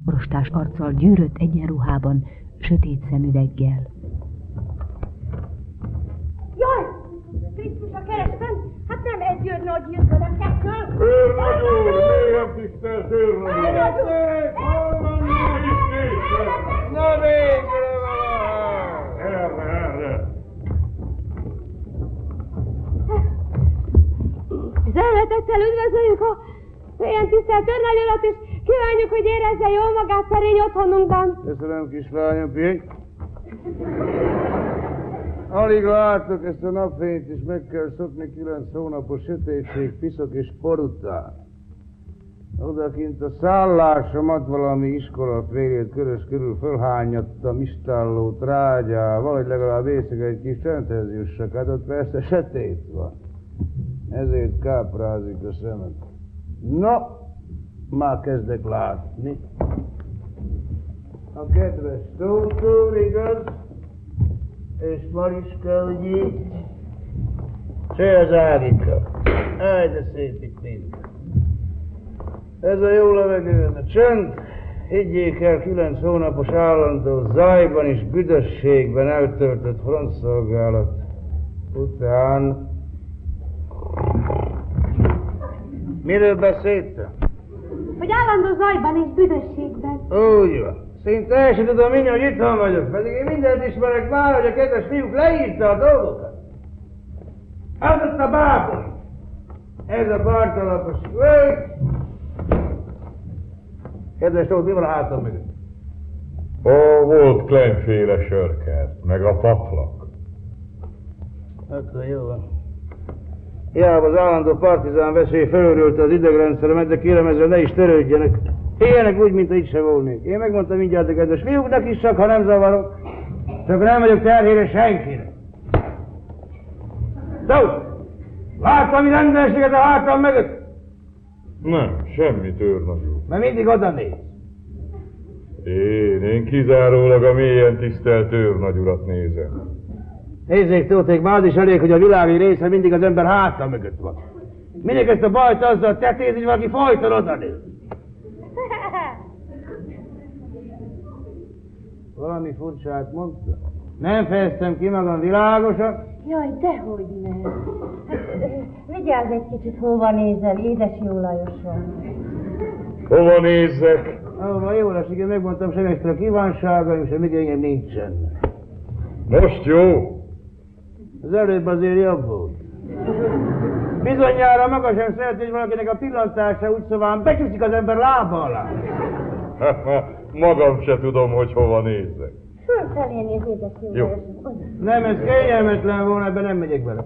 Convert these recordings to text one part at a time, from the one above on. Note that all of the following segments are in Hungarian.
Rostás arccal, gyűrött egyenruhában, sötét szemüveggel. Jaj! Krisztusa kerestem? Hát nem egy őr nagy jött, hanem kettő. Őrnagy úr, mélyen tisztelt őrnagy úr! Hol van Na végre van! Erre! Szeretettel üdvözöljük a ilyen tisztelt őrnagy urat, és kívánjuk, hogy érezze jól magát szerény otthonunkban. Köszönöm, kislányom, pihenj. Alig látok ezt a napfényt, és meg kell szokni 9 hónapos sötétség, piszok és por után. Odakint a szállásomat valami iskola férjét körös körül fölhányadtam istálló trágyával, hogy legalább éjszaka egy kis csendhez jussak, hát ott persze sötét van. Ezért káprázik a szemem. No, már kezdek látni. A kedves Tóth úr, igaz? És Mariska, hogy így? Se az Ágika. Áj, de szép itt mind. Ez a jó levegőn, a csönd. Higgyék el, 9 hónapos állandó zajban és büdösségben eltöltött frontszolgálat után. Miről beszéltem? Hogy állandó zajban és büdösségben. Úgy van. Szinte el sem tudom mindjárt, hogy itthon vagyok, pedig én mindent ismerek már, hogy a kedves fiúk leírta a dolgokat. Az ott a bábor. Ez a partalapos völgy. Kedves Tóth, mi van a hátam mögött? Volt Kleinféle sörkert, meg a paplak. Akkor jó van. Hiába az állandó partizán veszély felőrülte az idegrendszeremet, de kérem, ezzel ne is törődjenek. Éljenek úgy, mint ha itt se volnék. Én megmondtam mindjárt a kedves fiúknak is, csak ha nem zavarok. Csak nem vagyok terhére senkinek. Tóth! Láttam rendelséget a hátam mögött? Nem, semmit, őrnagy úr. Mert mindig oda néz. Én kizárólag a mélyen tisztelt őrnagy urat nézem. Nézzék, Tóthék, már az is elég, hogy a világi része mindig az ember háta mögött van. Mindig ezt a bajt azzal tetéz, hogy valaki folyton oda néz. Valami furcsát mondta? Nem fejeztem ki magam világosan? Jaj, dehogy nem. Hát, vigyázz egy kicsit, hova nézel, édes jó Lajosom. Hova nézzek? Ahova jól esik, én megmondtam, sem extra kívánságaim, sem igényem nincsen. Most jó? Az előbb azért jobb volt. Bizonyára maga sem szeret, hogy valakinek a pillantása úgy szóval becsúszik az ember lába alá. Magam se tudom, hogy hova nézzek. Fölfelé néz, édes jó Jó. Lajosom. Nem, ez kényelmetlen volna, ebben nem megyek bele.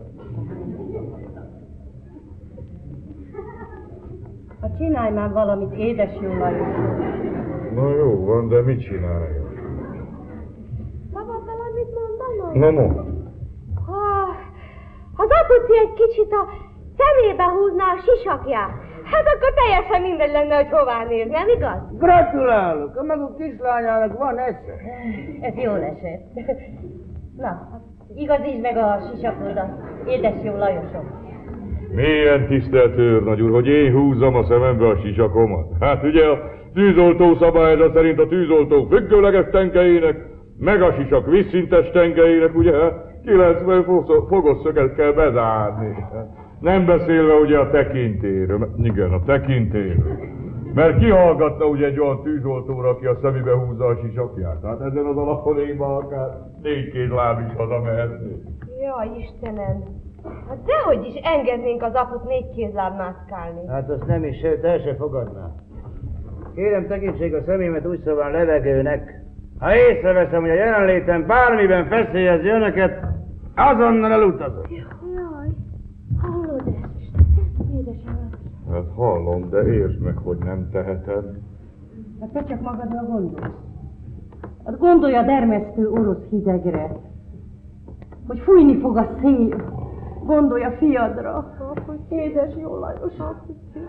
Ha csinálj már valamit, édes jó Lajosom. Na jó van, de mit csináljak? Szabad valamit mondanom? Na mond. Ha az apuci egy kicsit a szemébe húzná a sisakját, hát akkor teljesen mindegy lenne, hogy hová néz, nem igaz? Gratulálok! A maguk kislányának van esze. Ez jól esett. Na, igazítsd meg a sisakodat, édes jó Lajosom. Milyen tisztelt őrnagy úr, hogy én húzzam a szemembe a sisakomat? Hát ugye a tűzoltó szabályzat szerint a tűzoltó függőleges tengelyének, meg a sisak vízszintes tengelyének, ugye, 90 fogos szöget kell bezárni. Nem beszélve ugye a tekintéről. Igen, a tekintéről. Mert ki hallgatna ugye egy olyan tűzoltóra, aki a szemébe húzza a sisakját? Hát ezen az alapon én ma akár 4 kézláb is hazamehetnék. Jaj, Istenem! Hát dehogy is engednénk az aput 4 kézláb mászkálni. Hát azt nem is, sőt, el se fogadná. Kérem, tekintsék a szemémet úgy szóval levegőnek. Ha észreveszem, hogy a jelenlétem bármiben feszélyezi önöket, azonnal elutazok. Jaj, hallod ezt? Édesem. Hát hallom, de értsd meg, hogy nem tehetem. Hát te csak magadra gondolsz. Hát gondolj a dermesztő orosz hidegre, hogy fújni fog a szél. Gondolj a fiadra, hogy édes jó Lajos apuci.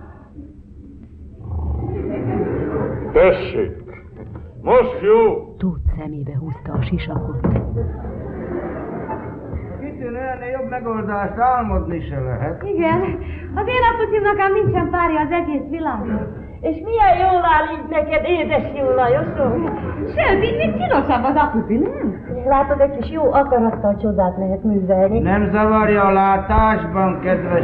Tessék! Most jó! Tóth szemébe húzta a sisakot. Kitűnő, ennél jobb megoldást álmodni se lehet. Igen, az én apucimnak ám nincsen párja az egész világon. És milyen jól áll így neked, édes jó Lajosom? Sőt, így még csinosabb az apupi, nem? Látod, egy kis jó akarattal csodát lehet művelni. Nem zavarja a látásban, kedves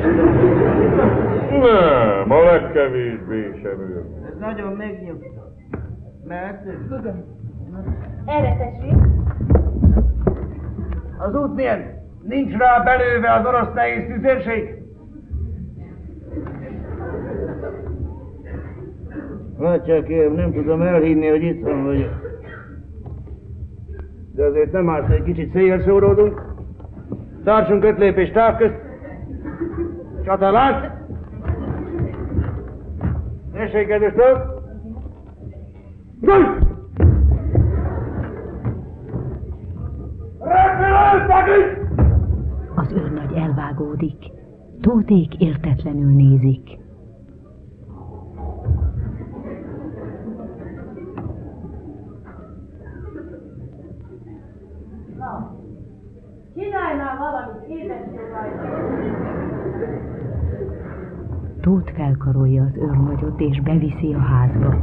Nem, a legkevésbé sem ő. Ez nagyon megnyugtató. Mehetünk? Igen. Erre tessék. Az út milyen? Nincs rá belőve az orosz nehéz tüzérség? Látják, én nem tudom elhinni, hogy itthon vagyok. De azért nem árt, egy kicsit széjjel szóródunk. Tartsunk 5 lépés táv közt. Csatalát! Tessék, kedves tők! Gyújt! Az őrnagy elvágódik. Tóték értetlenül nézik. Csinálj már valamit, édességajta! Tóth felkarolja az őrnagyot és beviszi a házba.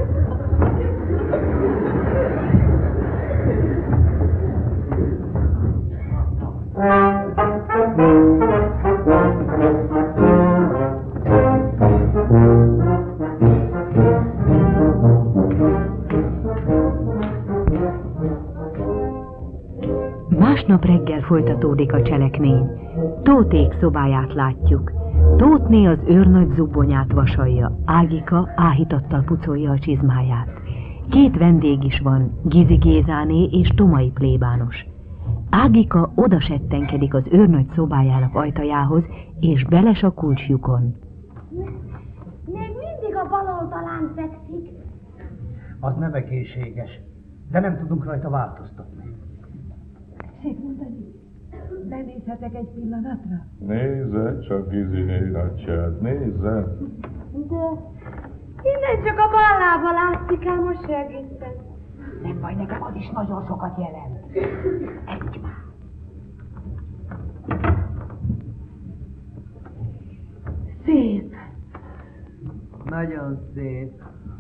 Másnap reggel folytatódik a cselekmény. Tóték szobáját látjuk. Tóthné az őrnagy zubbonyát vasalja, Ágika áhítattal pucolja a csizmáját. 2 vendég is van, Gizi Gézáné és Tomai plébános. Ágika odasettenkedik az őrnagy szobájának ajtajához, és beles a kulcsjukon. Még mindig a bal oldalán fekszik. Az nem egészséges, de nem tudunk rajta változtatni. Szép mondani, benézhetek egy pillanatra? Nézze csak, Giziné nagyság, nézze. De innen csak a bal lába látszik ám most egészen. Nem baj, nekem az is nagyon sokat jelent. Egy már. Szép. Nagyon szép.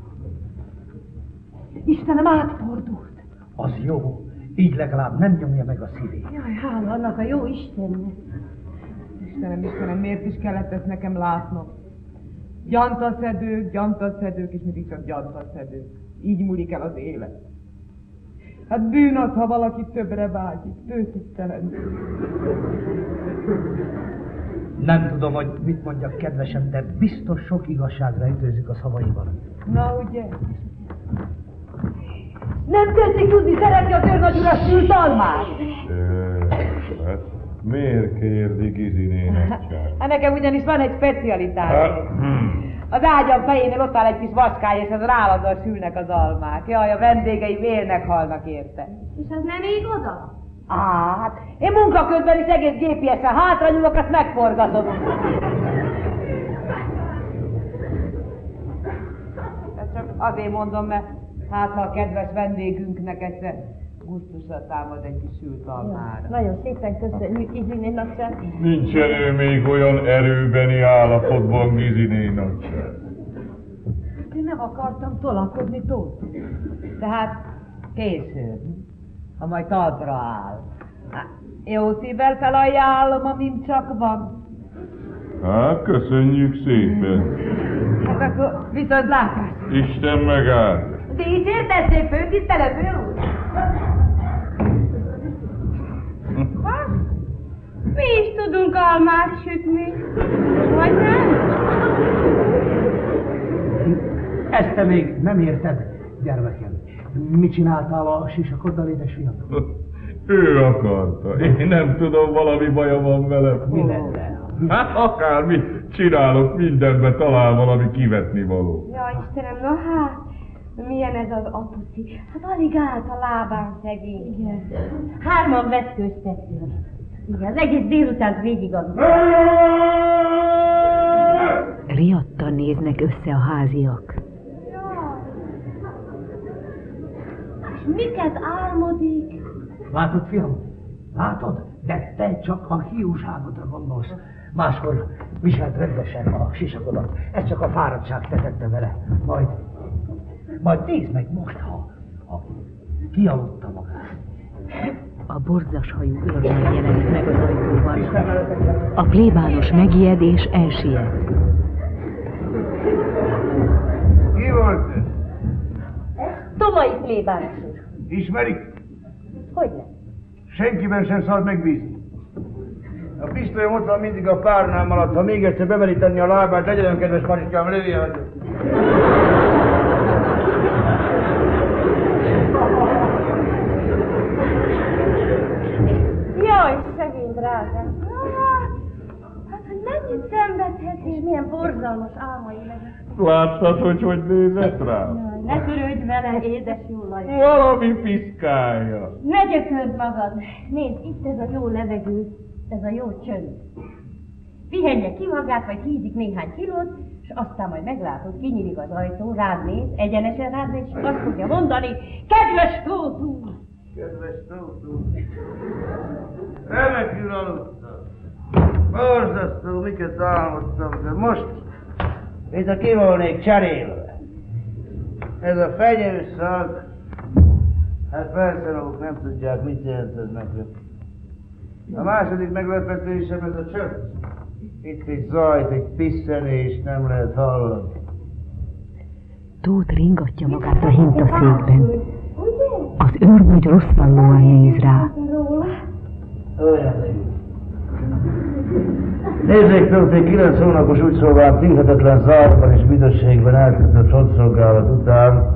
Istenem, átfordult. Az jó. Így legalább nem nyomja meg a szívét. Jaj, hála annak a jó Istennek. Istenem, miért is kellett ezt nekem látnom? Gyantaszedők, és mindig csak gyantaszedők. Így múlik el az élet. Hát bűn az, ha valaki többre vágyik, tőtisztelen. Nem tudom, hogy mit mondjak, kedvesem, de biztos sok igazság rejtőzik a szavaiban. Na ugye? Nem tetszik tudni, szereti az őrnagy urat sült almát. Hát miért kérdi Giziné nagyság? Hát nekem ugyanis van egy specialitás. Az ágyam fejénél ott áll egy kis vaskály, és az állandóan sülnek az almák. Jaj, a vendégei vérnek halnak érte. És az nem ég oda? Hát én munka közben is egész GPS-en hátra nyúlok, azt megforgatom. Ezt csak azért mondom, mert hát ha a kedves vendégünknek egyszer gusztusra támad egy kis sült almára. Nagyon szépen köszönjük, Giziné nagyság. Nincsen ő még olyan erőbeni állapotban, Giziné nagyság. Én nem akartam tolakodni, Tóth. Tehát később, ha majd talpra áll. Jó szívvel felajánlom, amim csak van. Hát, köszönjük szépen. Hát akkor viszontlátás. Isten megáld. Díszértesség, főtisztelető úr! Mi is tudunk almát sütni, vagy nem? Ezt te még nem érted, gyermekem. Mit csináltál a sisakoddal, édesfiam? Ő akarta. Én nem tudom, valami baja van vele. Mi lenne? Hát akármit csinálok, mindenben talál valami kivetni való. Ja, Istenem, na hát, milyen ez az apuci? Hát alig állt a lábán szegény. Igen. 3 vetkőztetünk. Igen, az egész délutánt végig adunk. Riadtan néznek össze a háziak. És miket álmodik? Látod, fiam? Látod? De te csak a hiúságodra gondolsz. Máskor Viselt rendesen a sisakodat. Ez csak a fáradtság tetette vele. Majd nézd meg most, ha kialudta magát. A borzas hajú őrnagy jelenik meg az ajtóban. A plébános megijed és elsiet. Ki volt ez? Tomai plébános úr. Ismerik? Hogyne? Senkiben sem szabad megbízni. A pisztolyom ott van mindig a párnám alatt. Ha még egyszer bemeri tenni a lábát, legyen kedves Mariskám, lője hagyja. Jaj, szegény drágám. Hát, hogy mennyit szenvedhet, és milyen borzalmas álmai legyen. Láttad, hogy nézett rá? Jaj, ne törődj vele, édes jó Lajos. Valami piszkálja. Ne gyökörd magad. Nézd, itt ez a jó levegő, ez a jó csönd. Pihenje ki magát, vagy hízik néhány kilót, és aztán majd meglátod, kinyílik az ajtó, rád néz, egyenesen rád néz, és azt fogja mondani, kedves Tóth úr! Kedves Tóth úr! Remekül aludtam. Borzasztó, miket álmodtam, de most, mintha ki volnék cserélve. Ez a fenyőszag, hát persze maguk nem tudják, mit jelent ez nekem. A második meglepetésem ez a csönd. Itt egy zajt, egy pisszenést nem lehet hallani. Tóth ringatja magát a hintaszékben. Az őrnagy rosszallóan néz rá. Olyan. Nézzék, Tóth, egy 9 hónapos úgy szolgált tűrhetetlen zárban és büdösségben elkötött hadszolgálat után.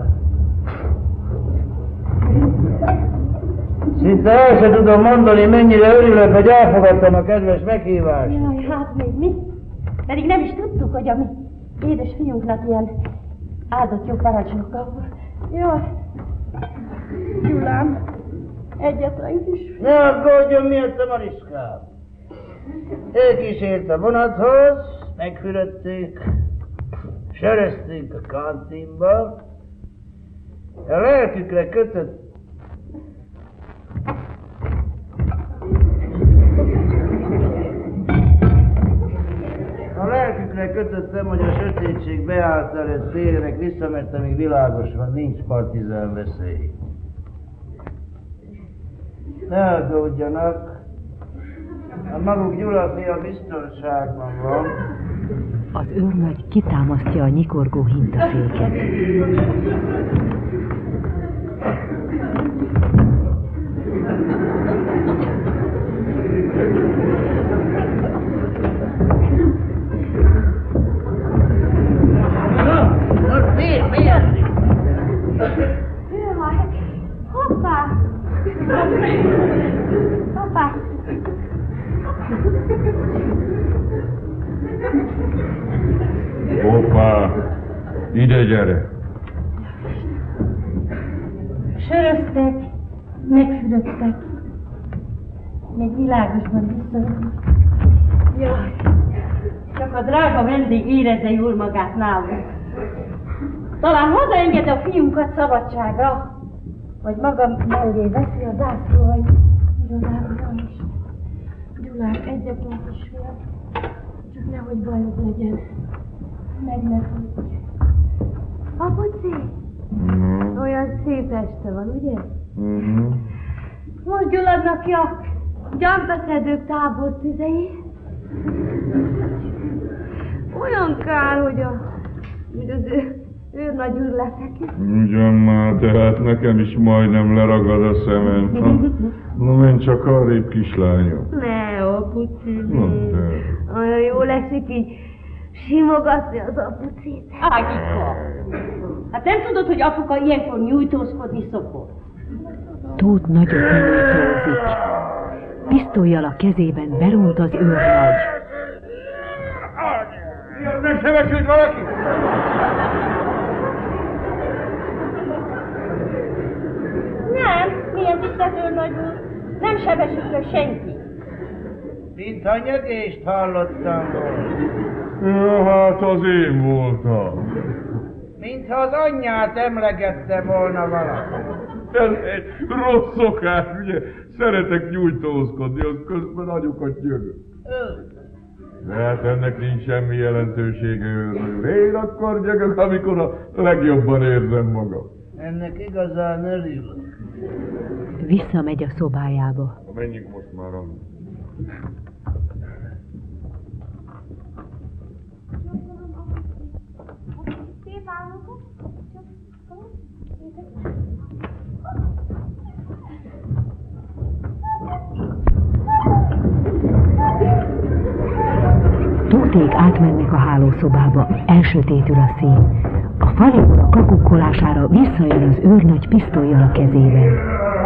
Szinte el sem tudom mondani, mennyire örülök, hogy elfogadtam a kedves meghívást. Jaj, hát még mi? Pedig nem is tudtuk, hogy a mi édes fiunknak ilyen áldott jó parancsnoka volt. Jaj, Gyulám, egyetlen kis... Ne aggódjon miatt a Mariskám. Ő kísért a vonathoz, megfürödték, söröztünk a kantinba, a lelkükre kötött kötöttem, hogy a sötétség beállt előtt térjenek vissza, mert amíg világos van, nincs partizán veszély. Ne aggódjanak, a maguk Gyula fia biztonságban van. Az őrnagy kitámasztja a nyikorgó hintaszéket. Hoppá! Hoppá! Hoppá! Ide gyere! Söröztek, megfürödtek. Még világosban visszajönnek. Jaj, csak a drága vendég érezze jól magát nálunk. Talán hazaenged a fiunkat szabadságra, vagy maga mellé veszi a zászlóait. Irodában is. Gyulán, egyetlen kisfiam, csak nehogy bajod legyen. Meg ne fudj. Apuci, olyan szép este van, ugye? Most gyulladnak ki a gyantaszedők tábor tüzei. Olyan kár, hogy az őrnagy úr lefeküdt. Ugyan már, tehát nekem is majdnem leragad a szemem. No, menj csak arrébb, kislányom. Ne, apuci, olyan jól esik így simogatni az apucit. Ágika! Hát nem tudod, hogy apuka ilyenkor nyújtózkodni szokott? Tóth nagyot nyújtózik. Pisztollyal a kezében beront az őrnagy. Nem sebesült valaki? Nem, milyen tisztelt őrnagy úr. Nem sebesült meg senki. Mintha nyögést hallottam volna. Ja, hát az én voltam. Mintha az anyját emlegette volna valaki. Ez egy rossz szokás, ugye? Szeretek nyújtózkodni, az közben anyukat nyögök. De hát ennek nincs semmi jelentősége, őrnagy. Én akkor nyögök, amikor a legjobban érzem magam. Ennek igazán örülök. Visszamegy a szobájába. Menjünk most már, Ami. Tóték átmennek a hálószobába, elsötétül a szín. A faliból a kakukkolására visszajön az őrnagy pisztollyal a kezében.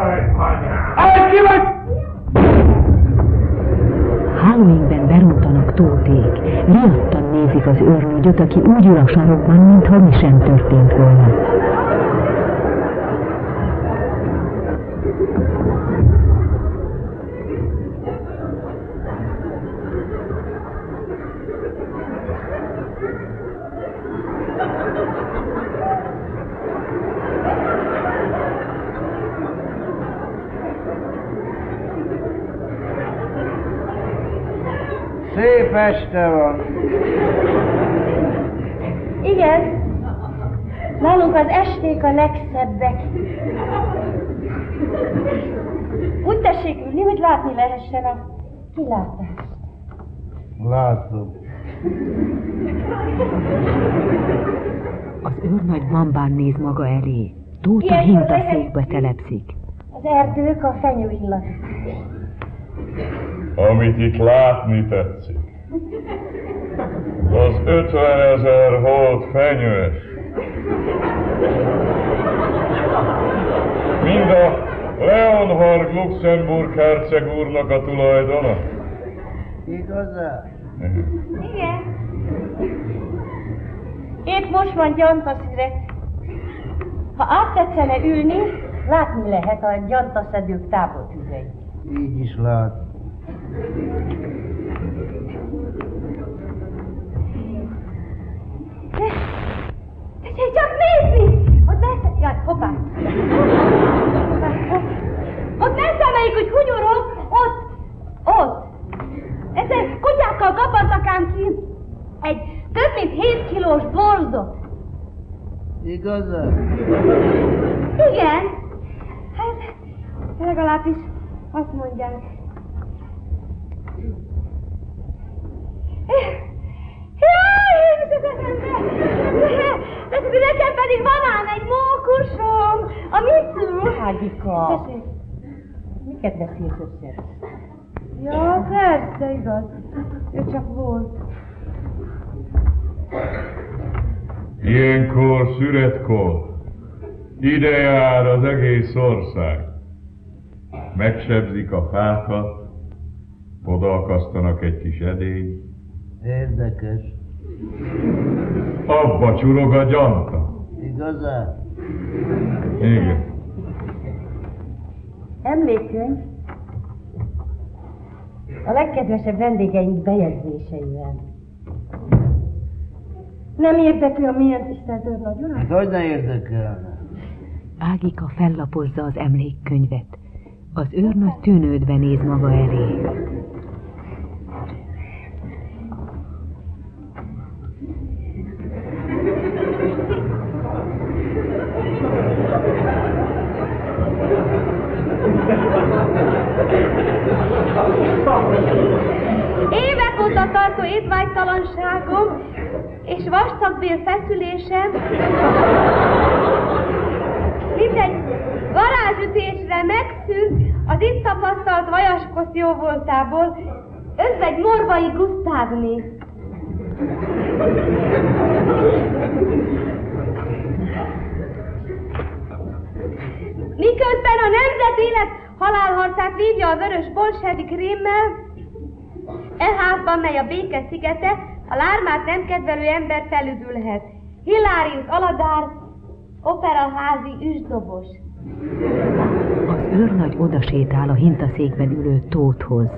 Hálóinkben berontanak Tóték. Riadtan nézik az őrnagyot, aki úgy ül a sarokban, mintha mi sem történt volna. Szép este van. Igen. Nálunk az esték a legszebbek. Úgy tessék ülni, hogy látni lehessen a kilátást. Látom. Az őrnagy bambán néz maga elé. Tóta hintaszékbe telepszik. Az erdők a fenyő illat. Amit itt látni tetszik. Az 50 000 holt fenyős. Mind a Leonhard Luxemburg herceg úrnak a tulajdona. Igazán? Igen. Épp most van gyantaszüret. Ha áttetszene ülni, látni lehet a gyantaszedők tábortüzeit. Így is lát. Tessék csak nézni! Ott messze... Jaj, hoppá! Ott messze amelyik, hogy hunyorog, ott! Ezzel kutyákkal kapattak ám ki egy több mint 7 kilós borzot. Igazán? Igen. Hát, legalábbis azt mondják. Jaj, de nekem pedig van ám egy mókusom, a Mitsu. Ágika, miket beszélsz össze? Ja, persze, igaz. Ő csak volt. Ilyenkor, szüretkor, ide jár az egész ország. Megsebzik a fákat, odaakasztanak egy kis edényt. Érdekes. Abba csurog a gyanta. Igazán? Igen. Emlékkönyv a legkedvesebb vendégeink bejegyzéseivel. Nem érdekli a milyen tisztelt őrnagy urat? Hogy ne érdekelne? Ágika fellapozza az emlékkönyvet. Az őrnagy tűnődve néz maga elé. Évek óta tartó étvágytalanságom és vastagbél feszülésem mindegy varázsütésre megszűnt az itt tapasztalt vajaskos jóvoltából, özvegy Morvai Gusztávné. Miközben a nemzet élet halálharcát vívja a vörös bolsevik rémmel, e házban, mely a béke szigete, a lármát nem kedvelő ember felüdülhet. Hilárius Aladár, operaházi üsdobos. Az őrnagy odasétál a hintaszékben ülő Tóthoz.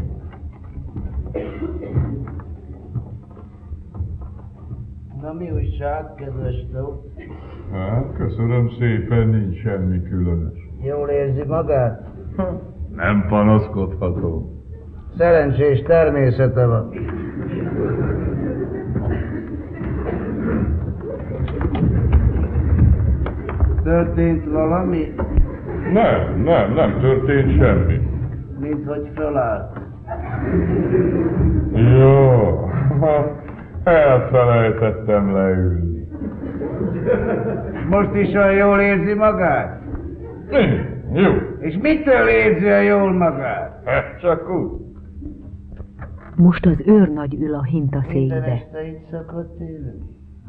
Na mi újság? újság, kedves Tóth? Hát, köszönöm szépen, nincs semmi különös. Jól érzi magát? Nem panaszkodhatom. Szerencsés természete van. Történt valami? Nem történt semmi. Mint hogy fölállt. Jó, elfelejtettem leülni. Most is olyan jól érzi magát? Jó. És mitől érzi olyan jól magát? Hát csak úgy. Most az őrnagy ül a hintaszékbe. Minden este itt szokott élni?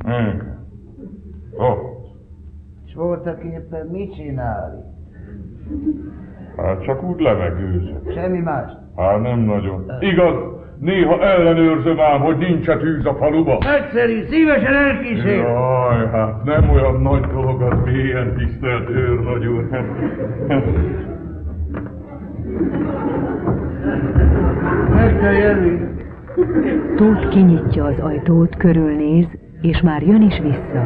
És voltak éppen mit csinál? Hát csak úgy levegőzök. Semmi más? Hát nem nagyon. Igaz, néha ellenőrzöm ám, hogy nincs-e tűz a faluba. Nagyszerű, szívesen elkísér. Jaj, hát nem olyan nagy dolog az, mélyen tisztelt őrnagy úr. Meg kell jönni. Tóth kinyitja az ajtót, körülnéz, és már jön is vissza.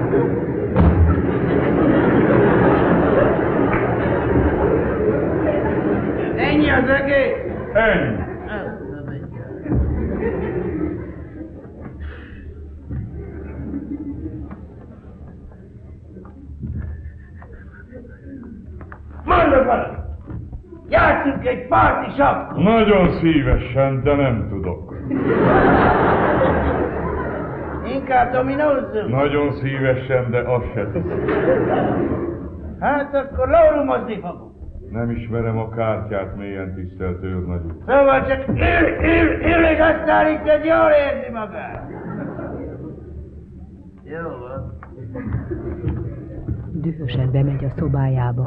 Ennyi az egész? Ennyi. Mondod valami! Játszunk egy partisat! Nagyon szívesen, de nem tudok. Inkább dominózzunk. Nagyon szívesen, de azt se tudom. Hát akkor lórumozni fogunk. Nem ismerem a kártyát, mélyen tisztelt őrnagy úr. Szóval csak ül, és azt állítja, hogy jól érzi magát. Jó van. Dühösen bemegy a szobájába.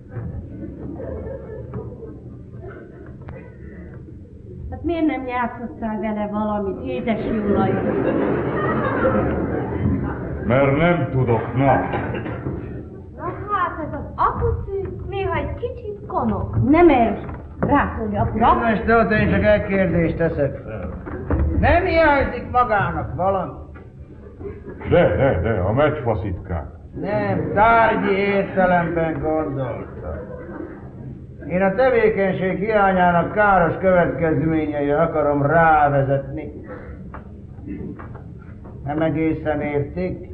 Hát miért nem játszottál vele valamit, édes Jólaj? Mert nem tudok, na. Na hát, ez az apuci néha egy kicsit konok. Nem erős. Rászólja apura. Most Tóth, én csak egy kérdést teszek fel. Nem hiányzik magának valami? De, a meccsfaszitkák. Nem, tárgyi értelemben gondoltam. Én a tevékenység hiányának káros következményeire akarom rávezetni. Nem egészen értik?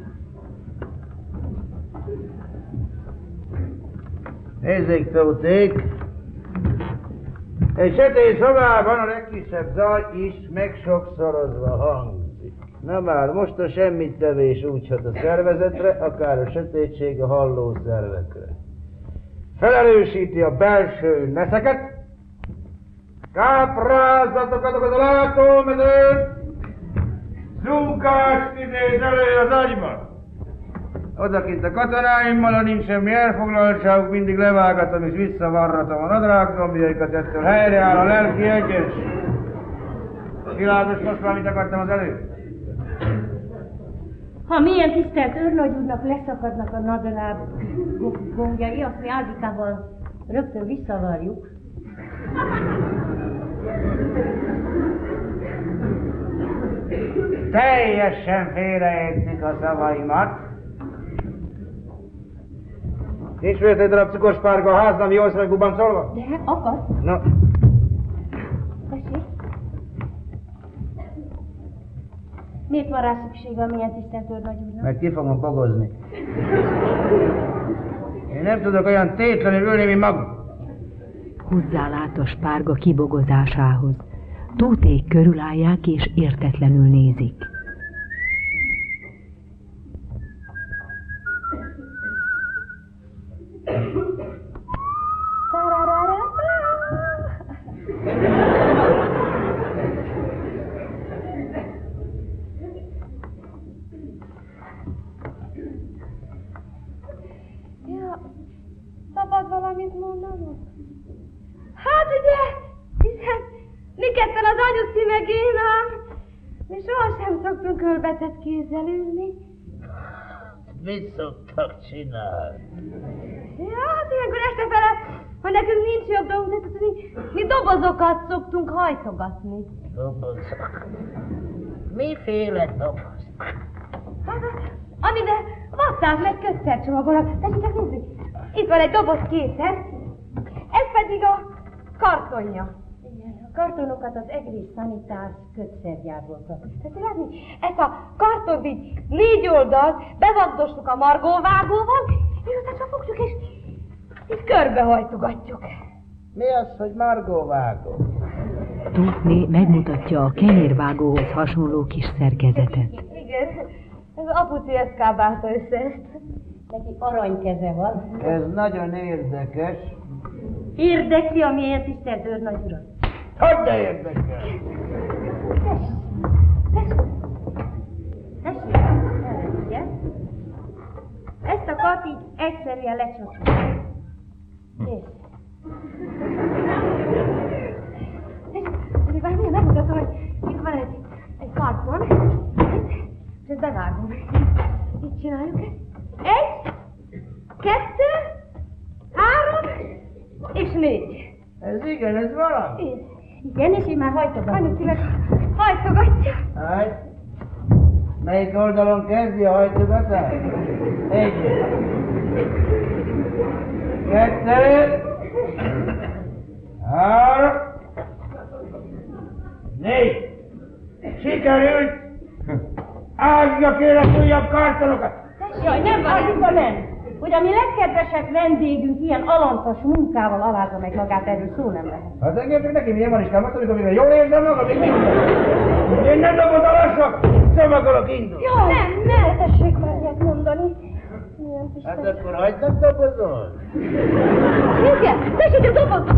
Nézzék, Tóthék! Egy sötét szobában a legkisebb zaj is megsokszorozva hangzik. Na már, most a semmit tevés úgy hat a szervezetre, akár a sötétség a hallószervekre. Felerősíti a belső neszeket, káprázatokat okoz a látómedőn, zúgást idéz elő az agyban. Odakint a katonáimmal, ha nincs semmi elfoglaltságuk, mindig levágatom és visszavarratom a nadrággombjaikat, ettől helyreáll a lelki egyensúly. Világos most már, mit akartam az előtt? Ha milyen tisztelt őrnagy úrnak leszakadnak a nadrág gombjai, azt mi Ágikával rögtön visszavarjuk. Teljesen félreértik a szavaimat. Nincs miért egy darab cukorspárga a háznál, jól szöveg gubancolva? De hát akad. Na. Tessék. Miért van rá szüksége a milyen tisztelt őrnagy úrnak? Mert ki fogom bogozni. Én nem tudok olyan tétlenül ülni, mint maguk. Hozzá lát a spárga kibogozásához. Tóthék körülállják és értetlenül nézik. Ja, szabad valamit mondanom? Hát ugye, hiszen mi ketten az anyuszi meg én ám, mi sohasem szoktunk ölbetett kézzel ülni. Mit szoktak csinálni? Ja, hát ilyenkor estefele, ha nekünk nincs jobb dolgunk, mi dobozokat szoktunk hajtogatni. Dobozok. Miféle doboz? Amiben vatták meg kötszercsomagolnak. Tessék, csak nézzük. Itt van egy doboz készen. Ez pedig a kartonja. Igen, a kartonokat az Egri Szanitás kötszergyárból kapjuk. Tehát látni, ezt a kartont így 4 oldalt bevagdostuk a margóvágóval, és aztán csak fogjuk és körbehajtogatjuk. Mi az, hogy margóvágó? Tótné megmutatja a kenyérvágóhoz hasonló kis szerkezetet. Igen, ez apuci eszkábálta össze ezt. Neki aranykeze van. Ez nagyon érdekes. Érdekli a miért tisztelt őrnagy urat? Hogy de érdekes! Tessék, ezt a kart így egyszerűen lecsapjuk. Kész. És már milyen megmutatom, hogy itt van egy karton, és ezt bevágom. Így csináljuk ezt. 1, 2, 3, és 4. Ez igen, ez valami. Igen, és így már hajtogatja. Anyucileg hajtogatja. Hajt. Melyik oldalon kezdi a hajtogatást? 1, 2, 3, 4. Sikerült! Ágyja kérek újabb kartonokat! Jaj, nem várjuk, nem. Hogy a mi legkedvesebb vendégünk ilyen alantas munkával alázza meg magát, erről szó nem lehet. Hát engedjük neki, milyen van is támadtam, amikor jól érzem magam, még minden. Én nem dobod a lassak, csomagolok, indul. Jó, nem, tessék már ilyet mondani. Hát akkor hagynak dobozol? Igen, tessék a dobozol!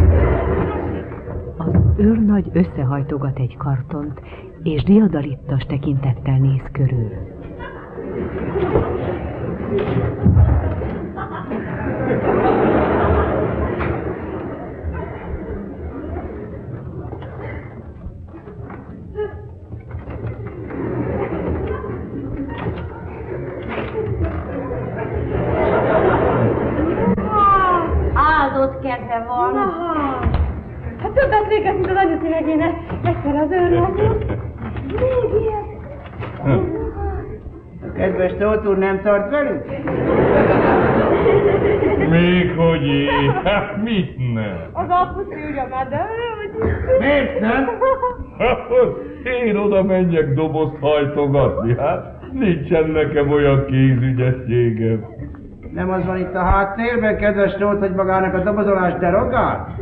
Az őrnagy összehajtogat egy kartont, és diadalittas tekintettel néz körül. Áldott keze van. Hát többet végez, mint az anyuszínegének. Egyszer az őrnagynak. Még ilyen. Kedves Tóth úr, nem tart velünk? Még hogy én? Hát mit nem? Az apuci ugye már, de Miért nem? Én oda menjek dobozt hajtogatni, hát nincsen nekem olyan kézügyességem. Nem az van itt a háttérben, kedves Tóth, hogy magának a dobozolás derogál?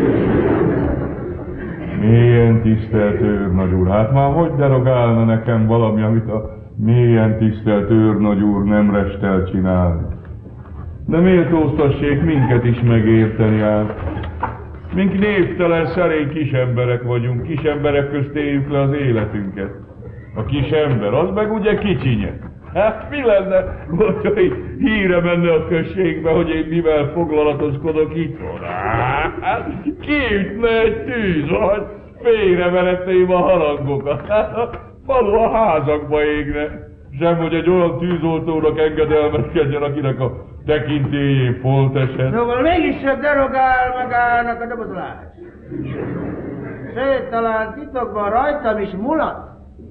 Mélyen tisztelt őrnagy úr, hát már hogy derogálna nekem valami, amit a mélyen tisztelt őrnagy úr nem restel csinálni? De méltóztassék minket is megérteni át. Mink névtelen, szerény kisemberek vagyunk, kisemberek közt éljük le az életünket. A kisember, az meg ugye kicsinye. Hát mi lenne, hogyha híre menne a községbe, hogy én mivel foglalatoskodok itthon? Hát kiütne egy tűz, vagy félreveretném a harangokat. Hát a falu a házakba égne. Sem, hogy egy olyan tűzoltónak engedelmeskedjen, akinek a tekintélyén folt esett. Szóval mégis csak derogál magának a dobozolás. Sőt, talán titokban rajtam is mulat.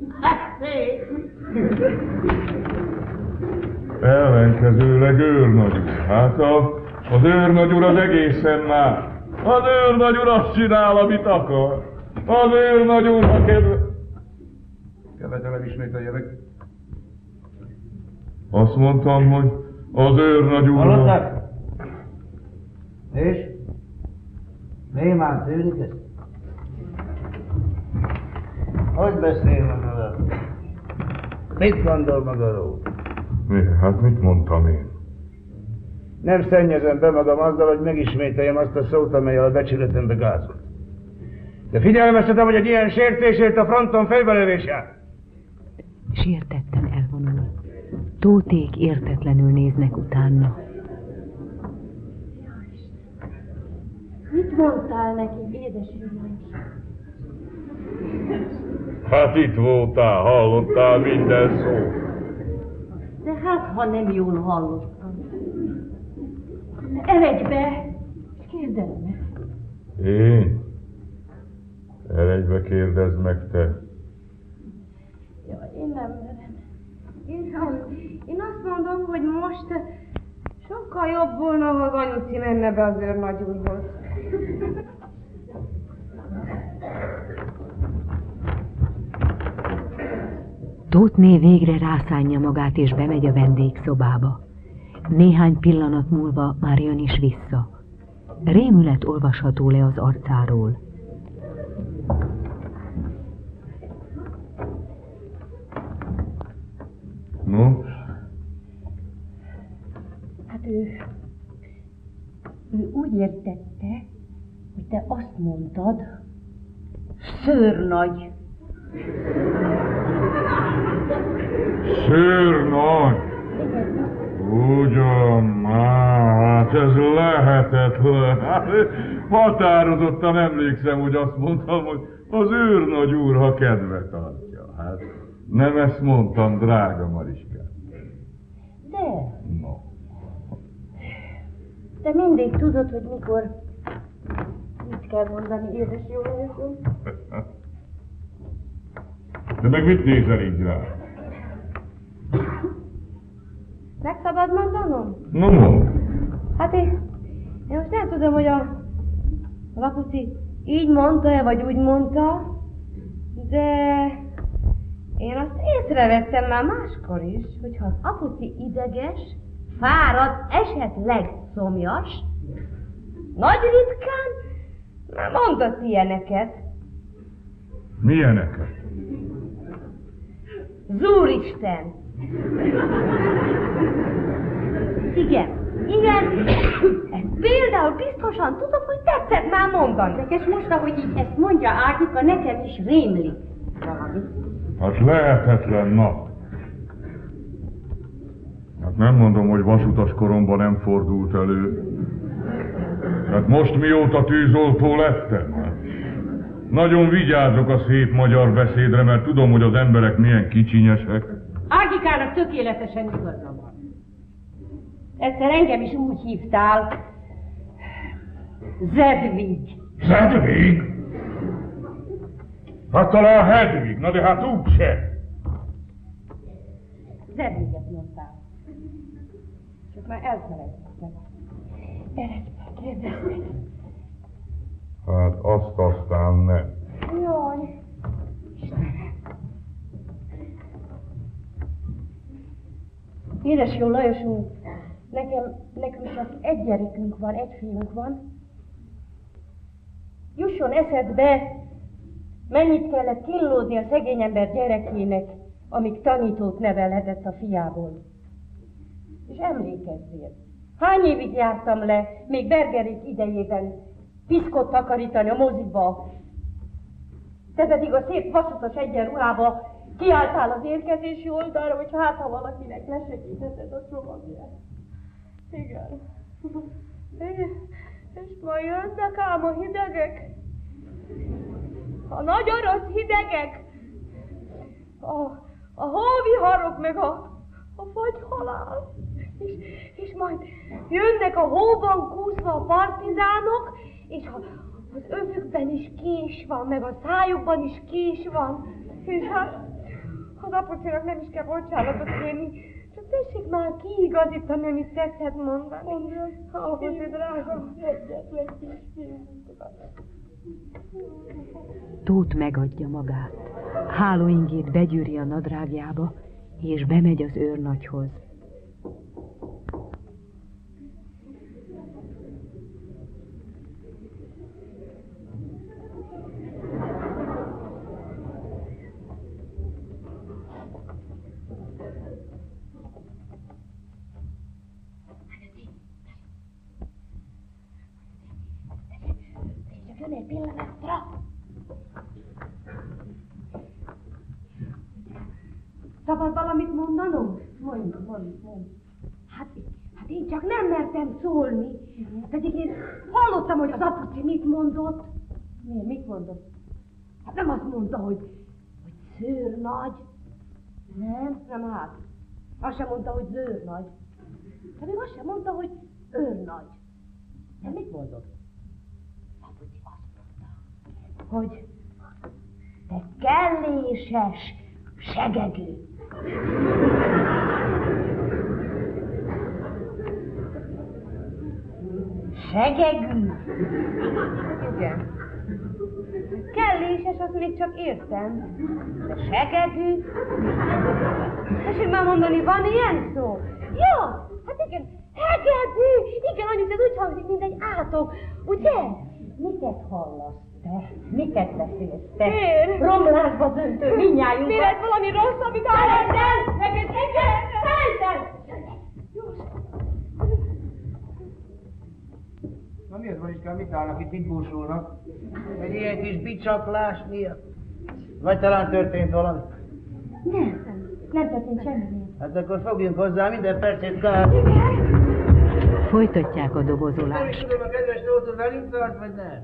Ellenkezőleg őrnagy úr. Hát az őrnagy úr az egészen más. Az őrnagy úr azt csinál, amit akar. Az őrnagy úr, ha kedve... Követelem ismételjenek. Azt mondtam, hogy az őrnagy úr... Hallották? És? Némán tűnik ez? Hogy beszél maga? Mit gondol magáról? Hát mit mondtam én? Nem szennyezem be magam azzal, hogy megismételjem azt a szót, amelyel a becsületembe gázolt. De figyelmeztetem, hogy egy ilyen sértésért a fronton fejbelövés jár. Sértetten elvonul. Tóték értetlenül néznek utána. Mit mondtál neki, édesügyem? Hát itt voltál, hallottál minden szót. De hát, ha nem jól hallottam. Eredj be, és kérdezd meg. Én? Eredj be, kérdezd meg te. Jaj, én nem merem. Én azt mondom, hogy most sokkal jobb volna, ha az anyuci menne be az őrnagy úrhoz. Tótné végre rászánja magát és bemegy a vendégszobába. Néhány pillanat múlva már jön is vissza. Rémület olvasható le az arcáról. No? Hát ő úgy értette, hogy te azt mondtad, szőrnagy. Szőrnagy? Ugyan már, hát ez lehetetlen. Hát, határozottan emlékszem, hogy azt mondtam, hogy az őrnagy úr, ha kedve tartja. Hát nem ezt mondtam, drága Mariskám. De? No. Te mindig tudod, hogy mikor mit kell mondani, édes jó Lajosom. De meg mit nézel így rá? Meg szabad mondanom? No, no. Hát én most nem tudom, hogy az apuci így mondta-e, vagy úgy mondta, de én azt észrevettem már máskor is, hogyha az apuci ideges, fáradt, esetleg szomjas, nagy ritkán már mondott ilyeneket. Milyeneket? Zúristen! Igen, ezt például biztosan tudod, hogy tetszett már mondani. És most, ahogy így ezt mondja Ágika, nekem is rémlik valami. Hát lehetetlen nap. Hát nem mondom, hogy vasutas koromban nem fordult elő. Hát most mióta tűzoltó lettem? Hát nagyon vigyázok a szép magyar beszédre, mert tudom, hogy az emberek milyen kicsinyesek. Ágikának tökéletesen igaza van. Egyszer engem is úgy hívtál, Zedvig. Zedvig? Hát talán Hedvig, na de hát úgyse. Zedviget mondtál. Csak már elfelejtettem. Eredetben kérdeztek. Hát azt aztán nem. Jaj, Istenem. Édes jó Lajosunk, nekünk csak egy gyerekünk van, egy fiunk van. Jusson eszedbe, mennyit kellett kínlódni a szegény ember gyerekének, amíg tanítót nevelhetett a fiából. És emlékezzél, hány évig jártam le, még Bergerék idejében piszkot takarítani a moziba. Te pedig a szép vasutas egyenruhába kiálltál az érkezési oldalra, hogy hát ha valakinek lesegítheted a csomagját. Igen. És majd jönnek ám a hidegek. A nagy orosz hidegek. A hóviharok meg a fagyhalál. És majd jönnek a hóban kúszva a partizánok, és az övükben is kés van, meg a szájukban is kés van. És hát az apucinak nem is kell bocsánatot kérni, csak tessék már kiigazítani, amit tetszett mondani. Apuci drága, egyetlen kis fiúnkat. Tóth megadja magát. Hálóingét begyűri a nadrágjába, és bemegy az őrnagyhoz. Jön egy pillanatra. Szabad valamit mondanom? Mondj. Hát én csak nem mertem szólni. Pedig én hallottam, hogy az apuci mit mondott. Miért? Mit mondott? Hát nem azt mondta, hogy szőrnagy. Nem hát. Azt sem mondta, hogy zőrnagy. De még azt sem mondta, hogy őrnagy. De mit mondott? Apuci azt mondta, hogy te kelléses segegő. Segegű. Igen. Kelléses, azt még csak értem. De segegű? Tessék már mondani, van ilyen szó? Jó, hát igen, hegedű. Igen, anyusz, ez úgy hangzik, mint egy átok, ugye? Miket hallasz te? Miket beszélsz te? Miért? Romlásba döntő, mindnyájunkat. Mi lett valami rossz, amit Ferenc! Neked igen! Ferenc! Na mi ez, Mariskám, mit állnak itt, mit búsulnak? Egy ilyen kis bicsaklás miatt? Vagy talán történt valami? Nem történt semmi. Hát akkor fogjunk hozzá, minden percét kár. Folytatják a Nem is dobozolást. tudom, a kedves Tótó velünk tart, vagy nem?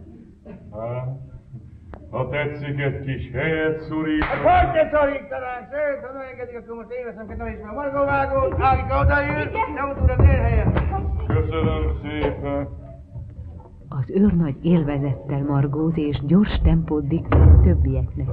Ha tetszik egy kis helyet szorítani... Hát hogy ne szorítanánk, sőt, ha megengedik, akkor most én veszem kedves a margóvágót, Ágika odaül, nem tud a térhelyen. Köszönöm szépen. Az őrnagy élvezettel margóz és gyors tempót diktál többieknek.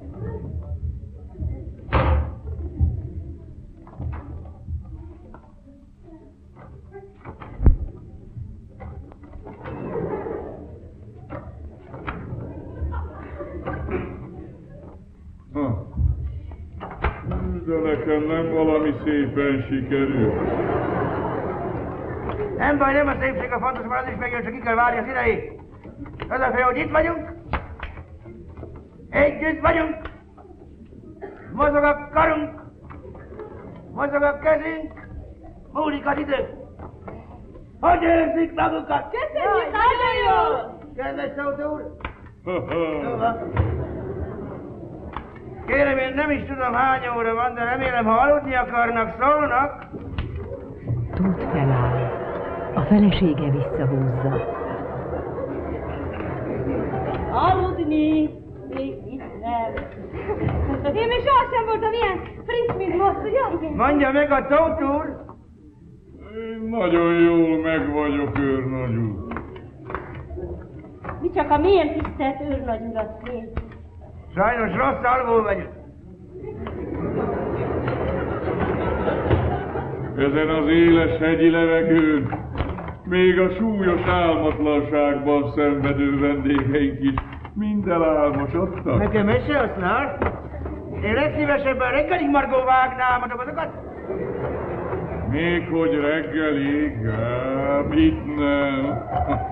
De nekem nem valami szépen sikerül. Nem baj, nem a szépség a fontos, mert az is megjön, csak ki kell várni az idejét. Az a fő, hogy itt vagyunk. Együtt vagyunk. Mozog a karunk. Mozog a kezünk. Múlik az idő. Hogy érzik magukat? Köszönjük, nagyon jó! Kedves Tótó úr! Jó van. Kérem, én nem is tudom, hány óra van, de remélem, ha aludni akarnak, szólnak. Tóth feláll. A felesége visszahúzza. Aludni? Még itt nem. Én még sohasem voltam ilyen friss, mint most, ugye? Igen. Mondja meg a Tóth úr! Én nagyon jól meg vagyok, őrnagy úr. Mi csak a milyen tisztelt őrnagy urat néz. Sajnos rossz alvó vagyok. Ezen az éles hegyi levegőn, még a súlyos álmatlanságban szenvedő vendégeink is mind elálmosodtak. Nekem ez se használ. Én legszívesebben reggelig margó vágnám a dobozokat. Még hogy reggelig, mit nem.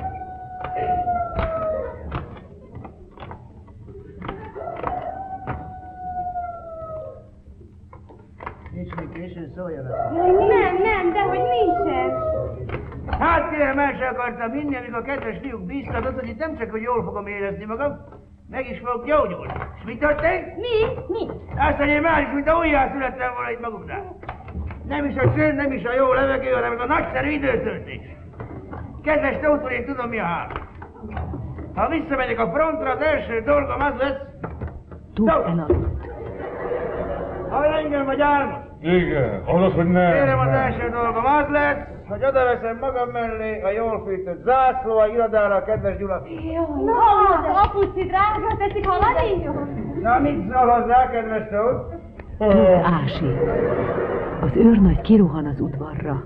Nincs még későn, szóljanak. Nem, de hogy nincsen. Hát kérem, el se akartam hinni, amikor a kedves fiúk bíztatott, hogy itt nem csak, hogy jól fogom érezni magam, meg is fogok gyógyulni. És mi történt? Mi? Azt, hogy én már is, mint a újjászülettem volna itt maguknál. Nem is a csönd, nem is a jó levegő, hanem ez a nagyszerű időtöltés. Kedves Tóth, én tudom, mi a hál. Ha visszamegyek a frontra, az első dolgom az lesz... Tóth elaludt. Ha engem vagy álmos. Igen, azaz, hogy nem. Kérem, az nem. első dolgom az lesz, hogy odaveszem magam mellé a jól fűtött zászló, a iradára a kedves Gyula fiú. Na, apuci, drága, teszik hallani? Na, mit szól hozzá, kedves Tóth? Tóth ásít. Az őrnagy kirohan az udvarra.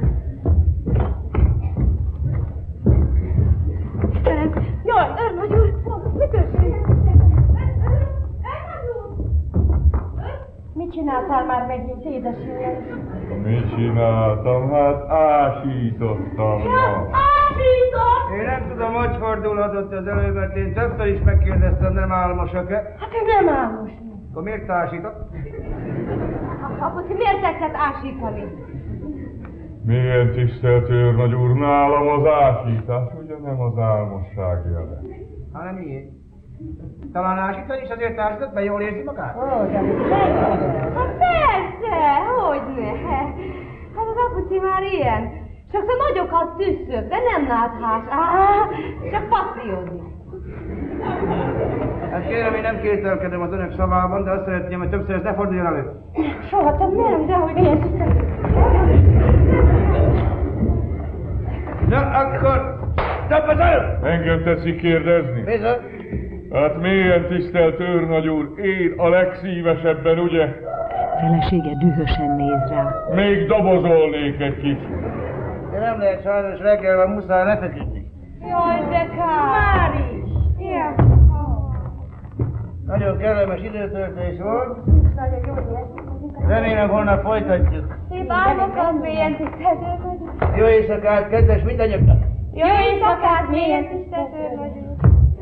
Ferenc, jaj, őrnagy úr, mi történik? Mit csináltál már megint, édesanyám? Mit csináltam? Hát ásítottam. Ásított! Én nem tudom, hogy fordulhatott az elő, mert én többször is megkérdeztem, nem álmosak-e. Hát ő nem álmos. Akkor miért tásított? Apuci, miért tetszett ásítani? Milyen tisztelt őrnagy úr, nálam az ásítás, ugye nem az álmosság jele. Hanem miért? Talán ásítani is azért tásított, mert jól érzi magát? Hát persze, hogyne. Hát az apuci már ilyen. Sokszor nagyokat tüsszög, de nem náthás. Csak passzírozni. Hát kérem, én nem kételkedem az önök szavában, de azt szeretném, hogy többször ez ne forduljon elő. Soha több nem, de hogy miért? Na, akkor dob az elő! Engem tetszik kérdezni? Bizony. Hát milyen tisztelt őrnagy úr, én a legszívesebben, ugye? Felesége dühösen néz rá. Még dobozolnék egy kicsit. De nem lehet sajnos, reggel van, muszáj lefeküdni. Jaj, de kár! Már is! Ja. Nagyon kellemes időtöltés volt. Remélem, holnap folytatjuk. Szép álmokat, mélyen tiszteltőr vagyok. Jó éjszakát, kedves mindannyiaknak! Jó éjszakát, mélyen tiszteltőr vagyok.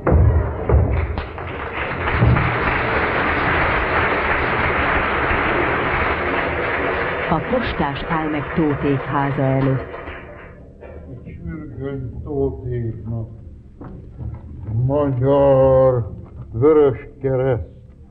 A postás áll meg Tóték háza előtt. Sürgőny Tótéknak. Magyar Vörös Kereszt.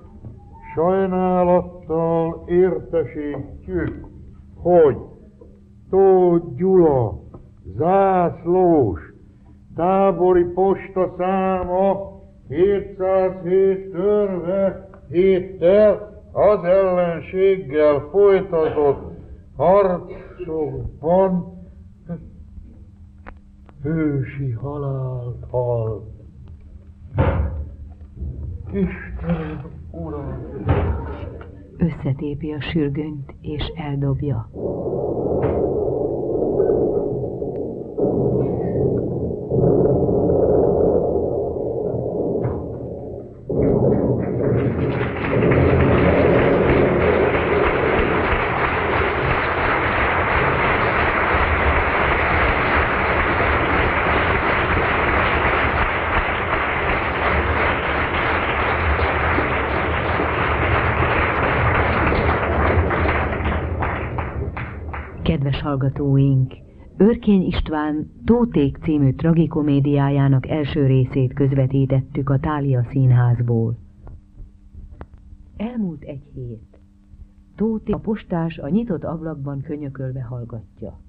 Sajnálattal értesítjük, hogy Tóth Gyula, zászlós, tábori posta száma 707 törve héttel az ellenséggel folytatott harcokban hősi halált halt. Istenem, Uram! Összetépi a sürgönyt és eldobja. Kedves hallgatóink, Örkény István Tóték című tragikomédiájának első részét közvetítettük a Thália Színházból. Elmúlt egy hét. Tóték, a postás a nyitott ablakban könyökölve hallgatja.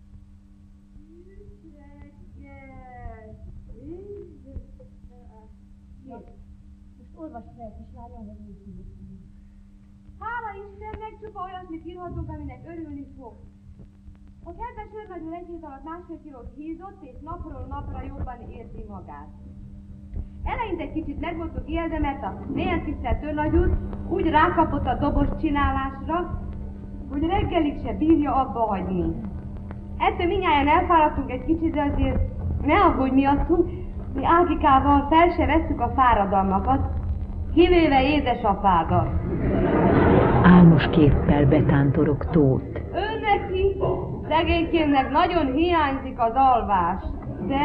Most olvasd fel, kislányom, hogy én hívjuk. Hála Istennek, csupa olyasmit írhatunk, aminek örülni fog. A kedves őrnagyúr egy hét alatt 1,5 kilót hízott, és napról napra jobban érzi magát. Eleinte egy kicsit meg voltunk ijedve, mert a mélyen tisztelt őrnagyúr úgy rákapott a dobos csinálásra, hogy reggelig se bírja abba hagyni. Ettől mindnyájan elfáradtunk egy kicsit, de azért ne aggódj miattunk, mi Ágikával fel se vesszük a fáradalmakat, kivéve édesapádat. Álmos képpel betántorog Tóth. Ő neki, szegénykémnek nagyon hiányzik az alvás, de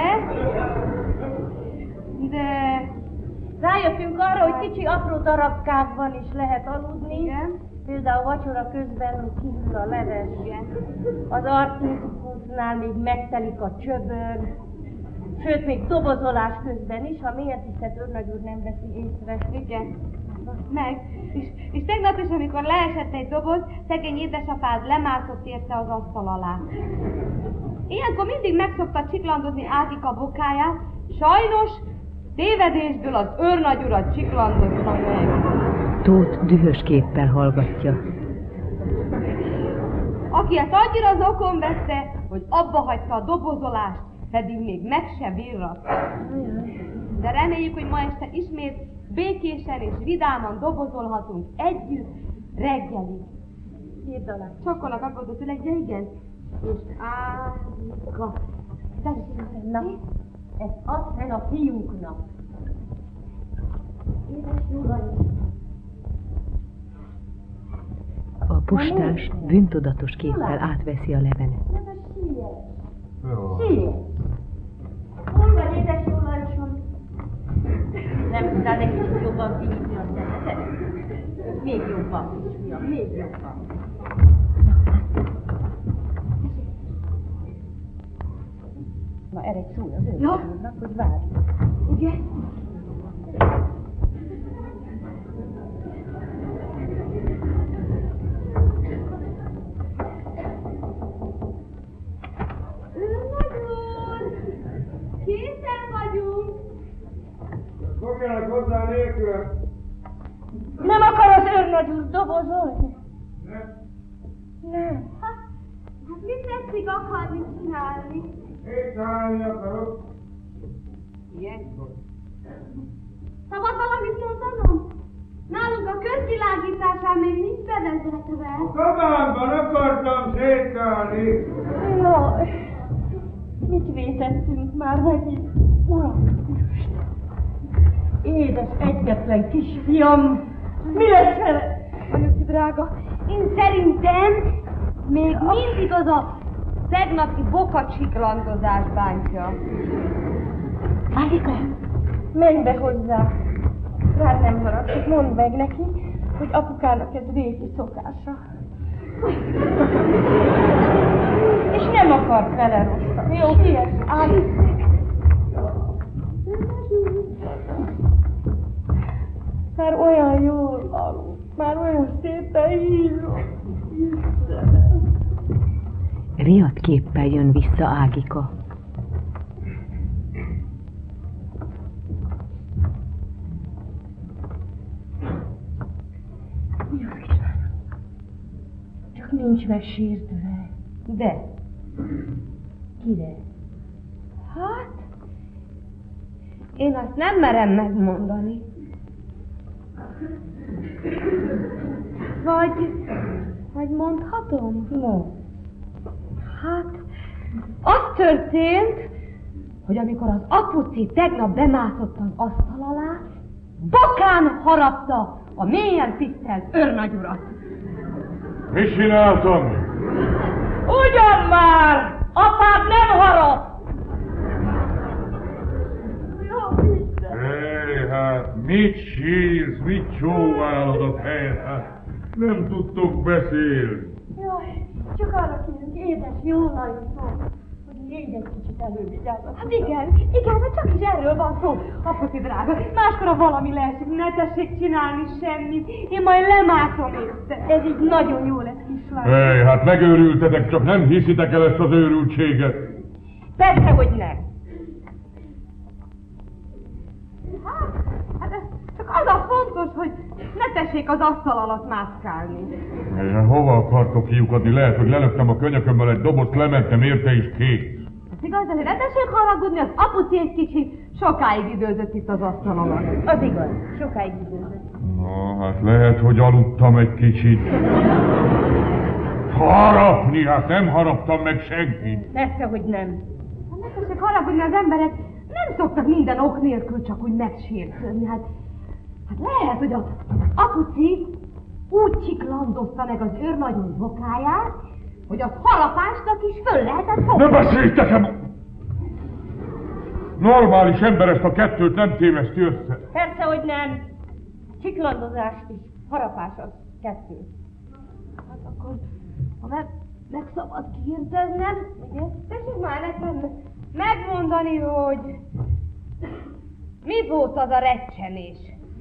rájöttünk arra, hogy kicsi apró darabkákban is lehet aludni. Igen. Például vacsora közben kihűl a leves. Igen. Az arcínkusznál még megtelik a csöbör. Sőt, még dobozolás közben is, ha mélyen tisztelt őrnagyúr nem veszi észre. Igen. Meg. És tegnap is, amikor leesett egy doboz, szegény édesapád lemászott érte az asztal alá. Ilyenkor mindig megszokta csiklandozni Ágika bokáját, sajnos tévedésből az őrnagyurat csiklandozta meg. Tóth dühös képpel hallgatja. Aki ezt annyira az okon vette, hogy abba hagyta a dobozolást, pedig még meg se virrat. De reméljük, hogy ma este ismét békésen és vidáman dobozolhatunk együtt reggelig. Írd alá. Csokkolnak akkor a szüleg, de igen. És Ágika. Na, ezt add fel a fiúknak. Édes Júlai. A postás bűntudatos képpel átveszi a levelet. Nem a siess. Siess. Hol vagy, édes Júlaisom? Nem tudtál egy kicsit jobban figyelni a szemetet? Még jobban, kisfiam, még jobban. Na, erre egy szólj az őrnagyúrnak, hogy várj. Igen? Őrnagyúr! Készen vagyunk! Fogjanak hozzá nélkülem! Nem akar az őrnagyúr dobozolni? Nem. Hát mit tetszik akarni csinálni? Éjszálni akarok. Igen? Szabad valamit mondanom? Nálunk a közvilágításán még nincs bevezetve. A kabánban akartam sétálni. Jaj, mit vétettünk már megint? Uram, édes egyetlen kisfiam, mi lesz vele? Anyuci drága, én szerintem még mindig az a tegnapi bokacsiklandozás bántja. Ágika, menj be hozzá. Rá nem haragszik, mondd meg neki, hogy apukának ez régi szokása. És nem akart vele rosszat. Jó, kies, állj. Már olyan jól aludt, már olyan szépen hívott. Riadt képpel jön vissza Ágika. Mi az, kislányom? Csak nincs mesérdve. De? Kire? Hát, én azt nem merem megmondani. Vagy mondhatom? No. Hát, az történt, hogy amikor az apuci tegnap bemászott az asztal alá, bokán harapta a mélyen tisztelt őrnagyurat. Mit csináltam? Ugyan már! Apád nem harap! Hé, hát mit sírsz, mit csóválod a fejed? Hát nem tudtok beszélni. Jaj, csak arra kérünk, édes, jó nagyon szó, hogy légy egy kicsit elővigyázat. Hát igen, hát csak is erről van szó, apuci drága. Máskor, ha valami leesik, ne tessék csinálni semmit. Én majd lemászom érte. Ez így nagyon jó lesz, kislány. Hé, hát megőrültetek, csak nem hiszitek el ezt az őrültséget. Persze, hogy nem. Hát csak az a fontos, hogy ne tessék az asztal alatt mászkálni. Hova akartok kiukadni? Lehet, hogy lelöktem a könyökömmel egy dobozt, lementem érte is kész. Az igaz, de ne tessék haragudni, az apuci egy kicsit sokáig időzött itt az asztal alatt. Az igaz, sokáig időzött. Na, hát lehet, hogy aludtam egy kicsit. Harapni? Hát nem haraptam meg senkit. Persze, hogy nem. Hát ne tessék haragudni, az emberek nem szoktak minden ok nélkül csak úgy megsértődni. Hát lehet, hogy az apuci úgy csiklandozta meg az őrnagyú bokáját, hogy az harapásnak is föl lehetett fogni. Ne beszélj nekem! Normális ember ezt a kettőt nem téveszti össze. Persze, hogy nem. Csiklandozás is, harapás az kettő. Hát akkor, ha meg szabad kérdeznem, ugye? Tessék már nekem megmondani, hogy mi volt az a recsenés?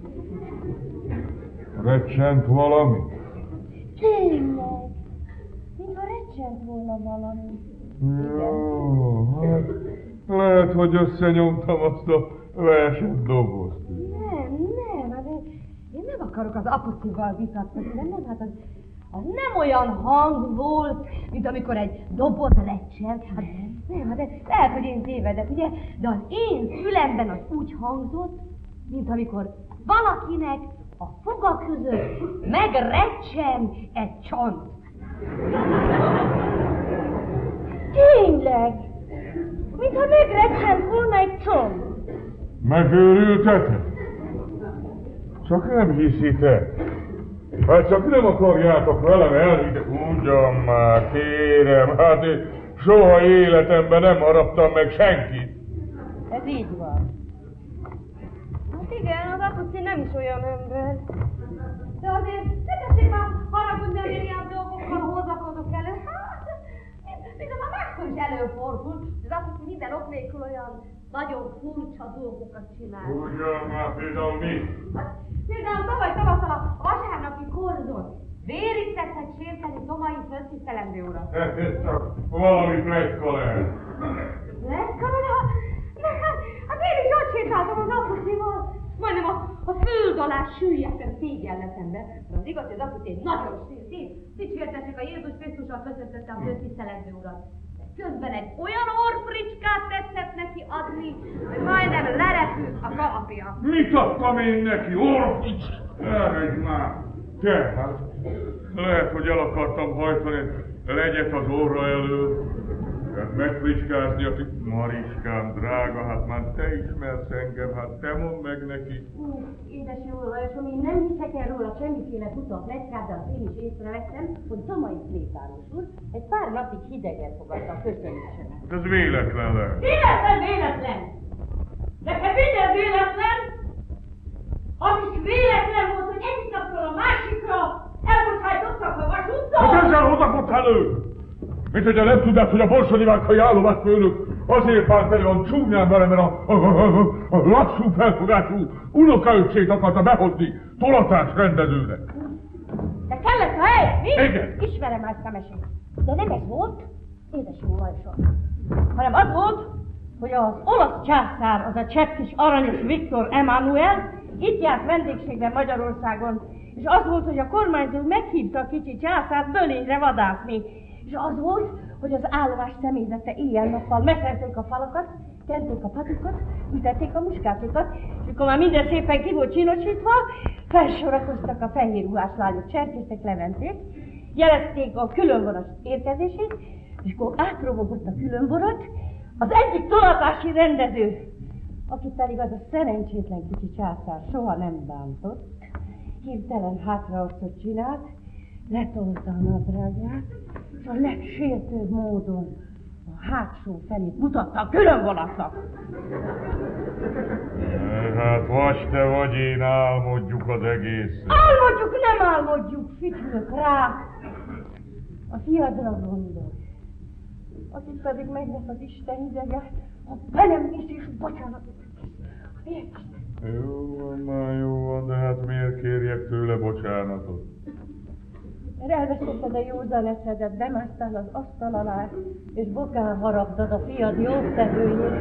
Recsent valami? Tényleg. Mintha recsent volna valami. Jó, hát lehet, hogy összenyomtam azt a verset dobozt. Nem, hát én nem akarok az apucival vitatkozni, nem mond, hát az nem olyan hang volt, mint amikor egy doboz recsen. Hát nem, hát lehet, hogy én tévedek, ugye? De az én fülemben az úgy hangzott, mint amikor valakinek a foga között megrecsen egy csont. Tényleg. Mintha megrecsent volna egy csont. Megőrültetek? Csak nem hiszitek. Hát csak nem akarjátok velem elhitetni. Ugyan már, kérem, hát én soha életemben nem haraptam meg senkit. Ez így van. Hát igen, az apuci nem is olyan ember. De azért ne tessék már haragudni, hogy én ilyen dolgokkal hozakodok elő. Hát, mint az a máskor is előfordul, az apuci minden ok nélkül olyan nagyon furcsa dolgokat csinál. Ugyan már, például mi? Hát, például tavaly tavasszal a vasárnapi korzon vérig tettek sérteni Tomai föltisztelendő urat. Ez csak valami plegyka lehet. Plegyka? Hát én is ott sétáltam az apucival. Majdnem a föld alá süllyedtem szégyelletembe. De az igaz, hogy az apuci egy nagyon dicsértessék a Jézus Krisztusat köszöntette a föltisztelendő urat. Közben egy olyan orfricskát tetszett neki adni, hogy majdnem lerepült a kalapja. Mit adtam én neki, orfics? Elmegy már! Te, hát lehet, hogy el akartam hajtani legyet az orra elől. Hát megfricskázni, Mariskám, drága, hát már te ismersz engem, hát te mondd meg neki. Édes jó Lajosom, én nem hiszek el róla semmiféle buta pletykát, de azt én is észrevettem, hogy Tomai Plétános úr egy pár napig hidegen fogadta a köszönésemet. Hát ez véletlen lehet. Véletlen! Nekem minden véletlen! Az is véletlen volt, hogy egyik napról a másikra elbocsájtottak a vasúttal! Hát ezzel hozakott elő! Mint hogyha nem tudnád, hogy a borsodivágkai állomásfőnök azért vált elő a csúnyán vele, mert a lassú felfogású unokaöccsét akarta behozni tolatás rendezőnek. De kellett a hely, mi? Igen. Ismerem már ezt a mesét. De nem ez volt, édes jó Lajosom, hanem az volt, hogy az olasz császár, az a csepp kis aranyos Viktor Emanuel itt járt vendégségben Magyarországon, és az volt, hogy a kormányzó meghívta a kicsi császárt Bölényre vadászni. És az volt, hogy az állomás személyzete éjjel-nappal meszerték a falakat, kenték a patikokat, ütették a muskátokat, és akkor már minden szépen ki volt csinosítva, felsorakoztak a fehér ruhás lányok, cserkészek, leventék, jelezték a különvonat érkezését, és akkor átrovogott a különvonat az egyik tolatási rendező, aki pedig az a szerencsétlen kicsi császár soha nem bántott, hirtelen hátraosztott csinált, letolta a nadrágját, és a legsértőbb módon a hátsó felét mutatta a különvonatnak. Hát vagy te vagy én, álmodjuk az egészet. Álmodjuk, nem álmodjuk, figyelök rá. A fiadra gondol. Akit pedig megvesz az Isten idege, a velem is bocsánatot. Jó van, de hát miért kérjek tőle bocsánatot? Mert elvesztetted a józan eszedet, bemásztál az asztal alá, és bokán haraptad a fiad jótevőjét.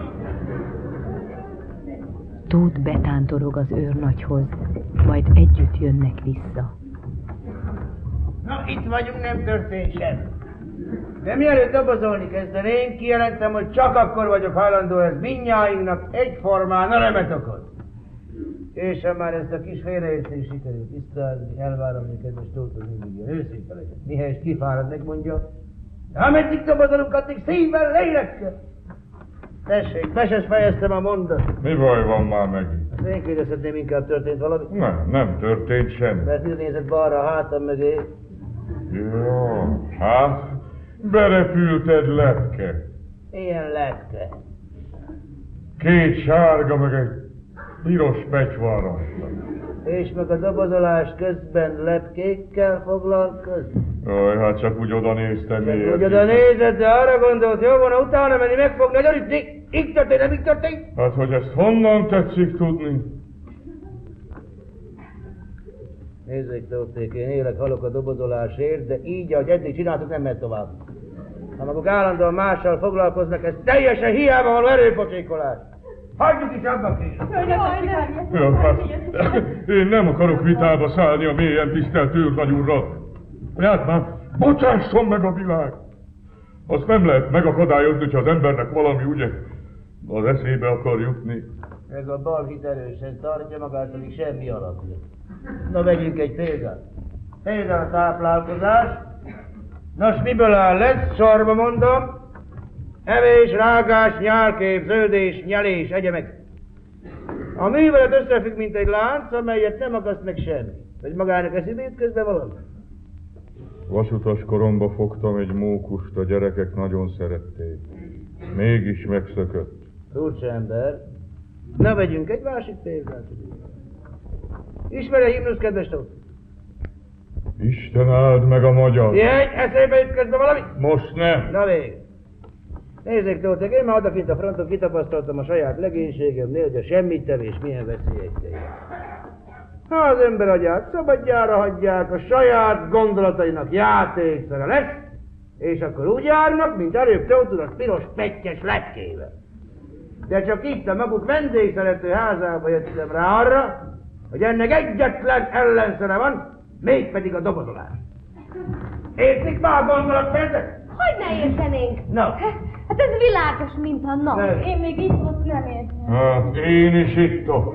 Tóth betántorog az őrnagyhoz, majd együtt jönnek vissza. Na, itt vagyunk, nem történt sem. De mielőtt dobozolni kezdenénk, kijelentem, hogy csak akkor vagyok hajlandó ez mindnyáinknak egyformán örömet okoz. És ha már ezt a kis félreértést sikerült tisztázni, elvárom, hogy kedves Tóth mindig ilyen őszinte legyen. Mihez kifárad, megmondja. De ameddig dobozolunk, addig szívvel, lélekkel. Tessék, be sem fejeztem a mondat. Mi baj van már megint? Az én kérdezhetném, inkább történt valami? Nem történt semmi. Mert mit nézett balra a hátam mögé? Jó, hát berepült egy lepke. Ilyen lepke. Két sárga, meg egy piros pecsvár rajta. És meg a dobozolás közben lepkékkel foglalkozni? Jaj, hát csak úgy oda néztem, miért? Úgy oda nézett, de arra gondolt, jó volna utána menni, megfogni, hogy így történt, nem így történt? Hát, hogy ezt honnan tetszik tudni? Nézzék, Tóthék, én élek, halok a dobozolásért, de így, ahogy eddig csináltuk, nem mehet tovább. Ha maguk állandóan mással foglalkoznak, ez teljesen hiába való erőpocsékolás. Hagyjuk is abba, kérem. Ja, hát, én nem akarok vitába szállni a mélyen tisztelt őrnagy úrral. Hát már, bocsásson meg a világ! Azt nem lehet megakadályozni, hogyha az embernek valami ugye az eszébe akar jutni. Ez a balhit erősen tartja magát, pedig semmi alapja. Na, vegyünk egy példát. Például a táplálkozás. Nos, miből áll lesz? Sorba mondom. Evés, rágás, nyálkép, zöldés, nyelés, egyemek. A művelet összefügg, mint egy lánc, amelyet nem akaszt meg semmi. Hogy magának eszébe jut közben valami. Vasutas koromba fogtam egy mókust, a gyerekek nagyon szerették. Mégis megszökött. Furcsa ember. Na, vegyünk egy másik példát. Ismeri a himnusz, kedves Tóth? Isten áld meg a magyar! Jegy, eszébe jut közben valami? Most nem! Na vég. Nézzék, Tóthék, én már odakint a fronton kitapasztaltam a saját legénységemnél, hogy a semmittevés milyen veszélyekkel jár. Ha az ember agyát szabadjára hagyják, a saját gondolatainak játékszere lesz, és akkor úgy járnak, mint előbb Tóth az piros pettyes lepkével. De csak itt a maguk vendégszerető házába jöttem rá arra, hogy ennek egyetlen ellenszere van, mégpedig a dobozolás. Értik már a gondolatmentek? Hogy ne értenénk? No. Hát ez világos, mint a nap. Nem. Én még itt ott nem értem. Hát én is itt ott.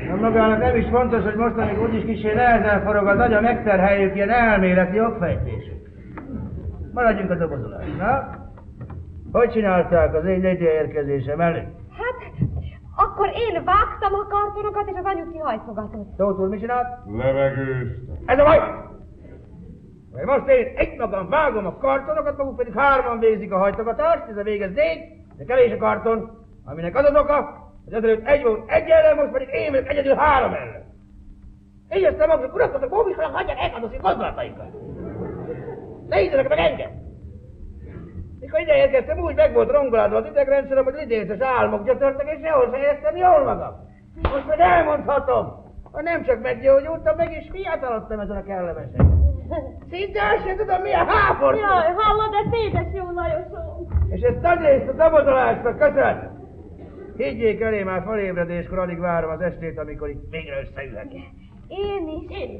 Na magának nem is fontos, hogy mostanig úgyis kicsi nehezen forog az agya, megterheljük ilyen elméleti jogfejtésük. Maradjunk a dobozolásra. Na? Hogy csinálták az én érkezésem előtt? Hát, akkor én vágtam a kartonokat, és az anyu kihajtogatott. Tóth úr, mit csinált? Levegőztem. Ez a baj! Mert most én egymagam vágom a kartonokat, maguk pedig 3 végzik a hajtogatást, ez a végez 4, de kevés a karton, aminek az az oka, hogy azelőtt 1 volt 1 ellen, most pedig én vagyok egyedül 3 ellen. Így aztán maguk urasztatok, bóbisolak, hagyják elkadoszni gondolatainkat. Nézzenek meg engem! Mikor ide érkeztem, úgy meg volt rongoládva az idegrendszerem, hogy lidéces álmok gyötörtek, és sehol se éreztem jól magam. Most meg elmondhatom, ha nem csak meggyógyultam, meg is fiatalodtam ezen a kellemesen. Szinte azt sem tudom, mi a háború. Jaj, hallod, de szédes jó Lajosom. És ezt nagyrészt a dobozolásnak köszönhetem. Higgyék elé, már felébredéskor alig várom az estét, amikor itt végre összeülhetek. Én is.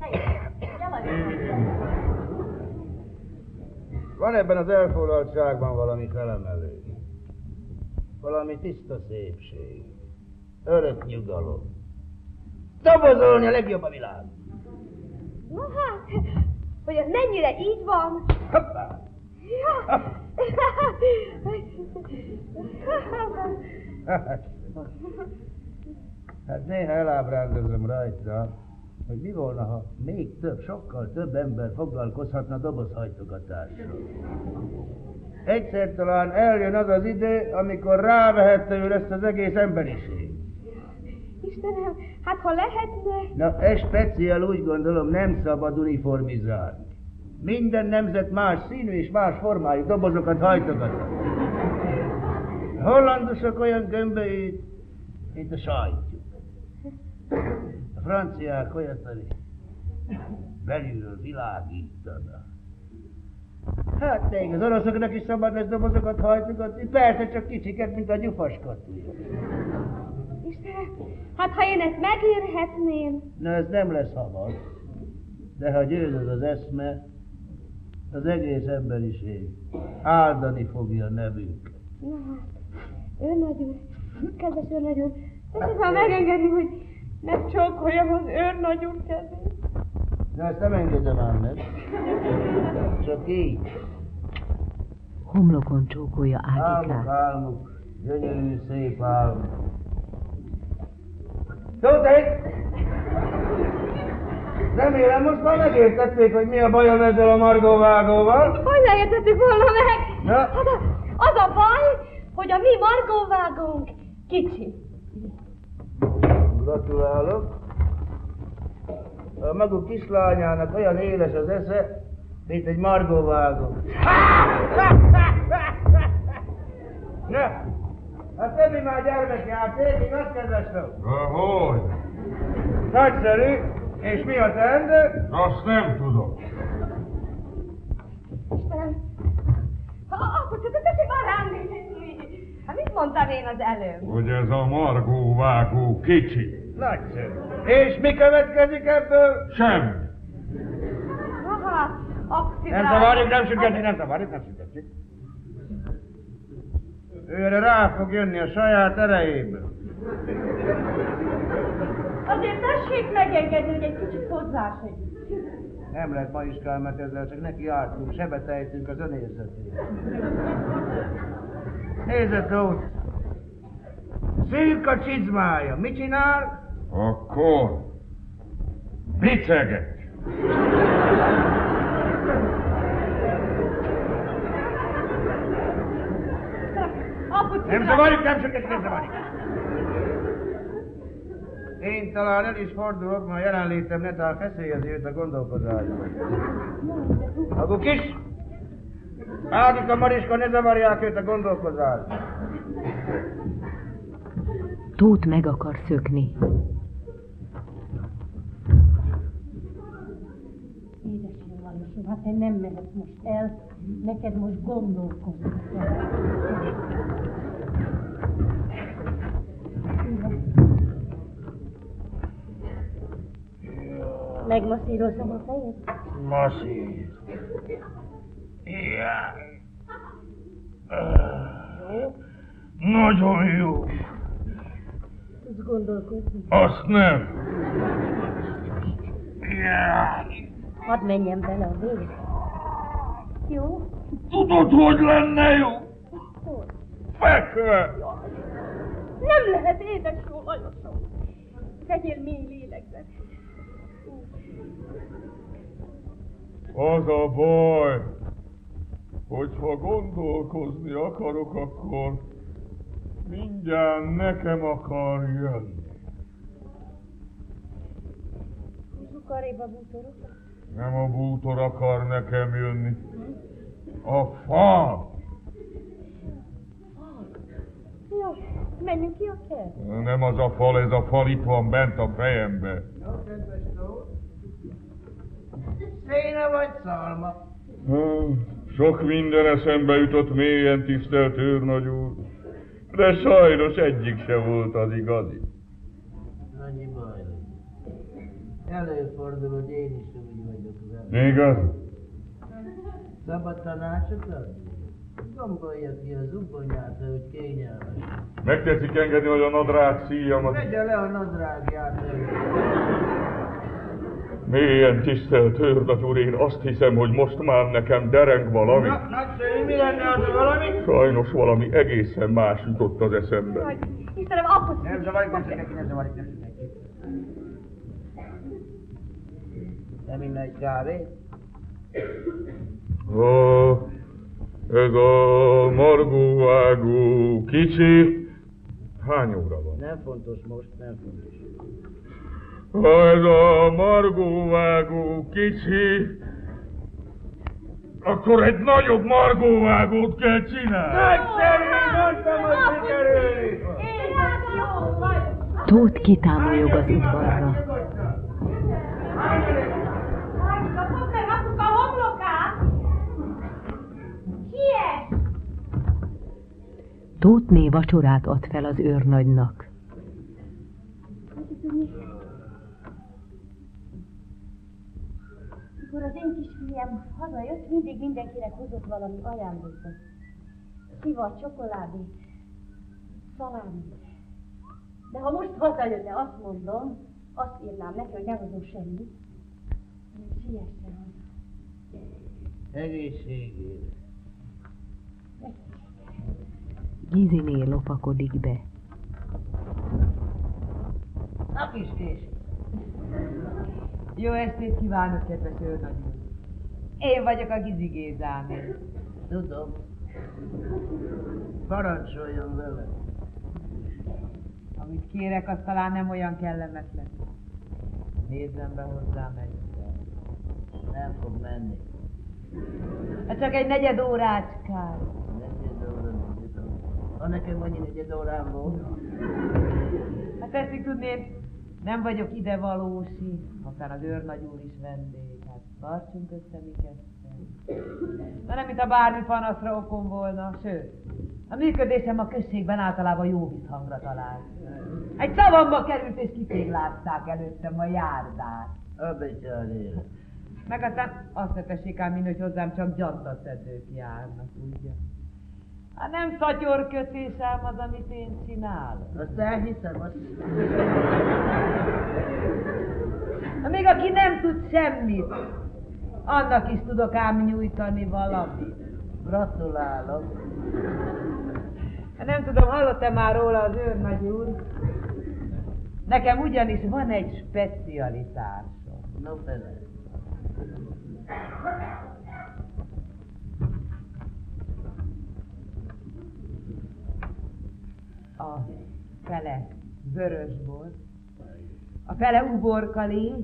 Van ebben az elfoglaltságban valami felemelő. Valami tiszta szépség. Örök nyugalom. Dobozolni a legjobb a világ. Na hát, hogy ez mennyire így van? Hoppá! Ja. Hát néha elábrándozom rajta, hogy mi volna, ha még több, sokkal több ember foglalkozhatna dobozhajtogatással. Egyszer talán eljön az az idő, amikor rávehette ő ezt az egész emberiség. Istenem, hát ha lehetne... Na, ez speciál úgy gondolom nem szabad uniformizálni. Minden nemzet más színű és más formájú dobozokat hajtogatnak. A hollandosok olyan gömbölyű, mint a sajtjuk. A franciák olyat, ami belülről világítanak. Hát még az oroszoknak is szabad lesz dobozokat hajtogatni, persze csak kicsiket, mint a gyufaskatúja. Istenem, hát ha én ezt megérhetném... Na, ez nem lesz hamar, de ha győzöd az eszme, az egész emberiség áldani fogja a nevünket. Na hát, őrnagy úr, kedves őrnagy úr, tessék már megengedni, hogy megcsókoljam az őrnagy úr kezét. Na, ezt nem engedem ám meg. Csak így. Homlokon csókolja Ágikát. Álmok, gyönyörű, szép álmok. Tóték! Remélem, most már megértették, hogy mi a bajom ezzel a margóvágóval. Hogy ne értettük volna meg? Na? Hát az a baj, hogy a mi margóvágónk kicsi. Gratulálok. A maguk kislányának olyan éles az esze, mint egy margóvágó. Na, a többi már gyermekjáték, igaz, kedves nő? Hogy? Nagyszerű, és mi a teendő? Azt nem tudom. Istenem, akkor tessék már rám nézni. Hát mit mondtam én az előbb? Hogy ez a margóvágó kicsi. Nagyszerű. És mi következik ebből? Semmi. Aha, Nem zavarjuk, nem sütgetni, nem zavarjuk, nem sütgetni. Ő erre rá fog jönni a saját erejéből. Azért tessék megengedni, hogy egy kicsit hozzásegít. Nem lehet ma iskál, mert ezzel csak neki ártunk, sebet ejtünk az önérzetére. Nézd, Tóth! Szűk a csizmája. Mit csinál? Akkor biceget. Nem zavarjuk, nem sütgetni, nem zavarjuk. Én talán el is fordulok, mert a jelenlétem netán feszélyezi őt a gondolkozásban. Maguk is! Ágika, Mariska, ne zavarják őt a gondolkozásban. Tóth meg akar szökni. Édesem, Lajosom, hát te nem mehetsz most el, neked most gondolkozni kell. Megmasszírozom a fejed? Masszír. Jaj. Jó? Nagyon jó. Tudsz gondolkozni. Azt nem. Hadd menjen bele a vér. Jó? Tudod, hogy lenne jó? Fekve! Nem lehet, édes jó Lajosom. Vegyél mély lélegzet. Az a baj, hogyha gondolkozni akarok, akkor mindjárt nekem akar jönni. Zukaréba bútorok? Nem a bútor akar nekem jönni. A fa! Jó, menjünk ki a kert. Nem az a fal, ez a fal itt van bent a fejembe. Jó, kedves Tóth. Széna vagy szalma? Sok minden eszembe jutott mélyen, tisztelt őrnagy úr, de sajnos egyik se volt az igazi. Annyi baj. Előfordul, hogy én is úgy vagyok vele. Igaz? Szabad tanácsot adni? Gombolja ki az ubonyát, hogy kényelmes. Megtetszik engedni, hogy a nadrág szíjamat. Vegye le a nadrágját. Mélyen tisztelt őrnagy úr, én azt hiszem, hogy most már nekem dereng valami. Na, nagyszerű, mi lenne az valami? Sajnos valami egészen más jutott az eszembe. Istenem, akkor... Nem zavarik, nem senki, nem zavarik, nem senki. Nem inna egy kávét? Ez a margóvágó kicsi. Hány óra van? Nem fontos most, nem fontos. Ez a margóvágó kicsi. Akkor egy nagyobb margóvágót kell csinálni. Nagyszerű, mondtam, hogy sikerül! Tóth kitámolyog az udvarra. Kapod meg apuk a homlokát! Siess! Tóthné vacsorát ad fel az őrnagynak. Mikor az én kisfiam hazajött, mindig mindenkinek hozott valami ajándékot. Szivar, csokoládét, szalámit. De ha most hazajönne, azt mondom, azt írnám neki, hogy nem hozom semmit, hanem siessen haza. Egészségére. Giziné lopakodik be. A kiskés. Jó estét kívánok, kedves őrnagy úr. Én vagyok a Gizi Gézáné. Tudom. Parancsoljon vele. Amit kérek, az talán nem olyan kellemetlen. Nézzem be hozzám egyszer. Nem fog menni. Hát csak egy negyed órácskát. Negyed óra. Ha nekem annyi negyed órám volt. Hát tessék tudni, én nem vagyok ide valósi, aztán az őrnagy úr is vendég. Hát tartsunk össze mi ketten. De nem, mint a bármi panaszra okom volna, sőt. A működésem a községben általában jó visszhangra talál. Egy szavamba került és kitéglázták előttem a járdát. A betyárére. Meg aztán azt ne tessék ám, mint hogy hozzám csak gyantaszedők járnak, ugye? Hát nem szatyorkötés ám az, amit én csinálok. Azt elhiszem, azt... Na még aki nem tud semmit, annak is tudok ám nyújtani valamit. Gratulálok. Hát nem tudom, hallott-e már róla az őrnagy úr? Nekem ugyanis van egy specialitásom. No fele. A fele vörösbor, a fele uborkalé,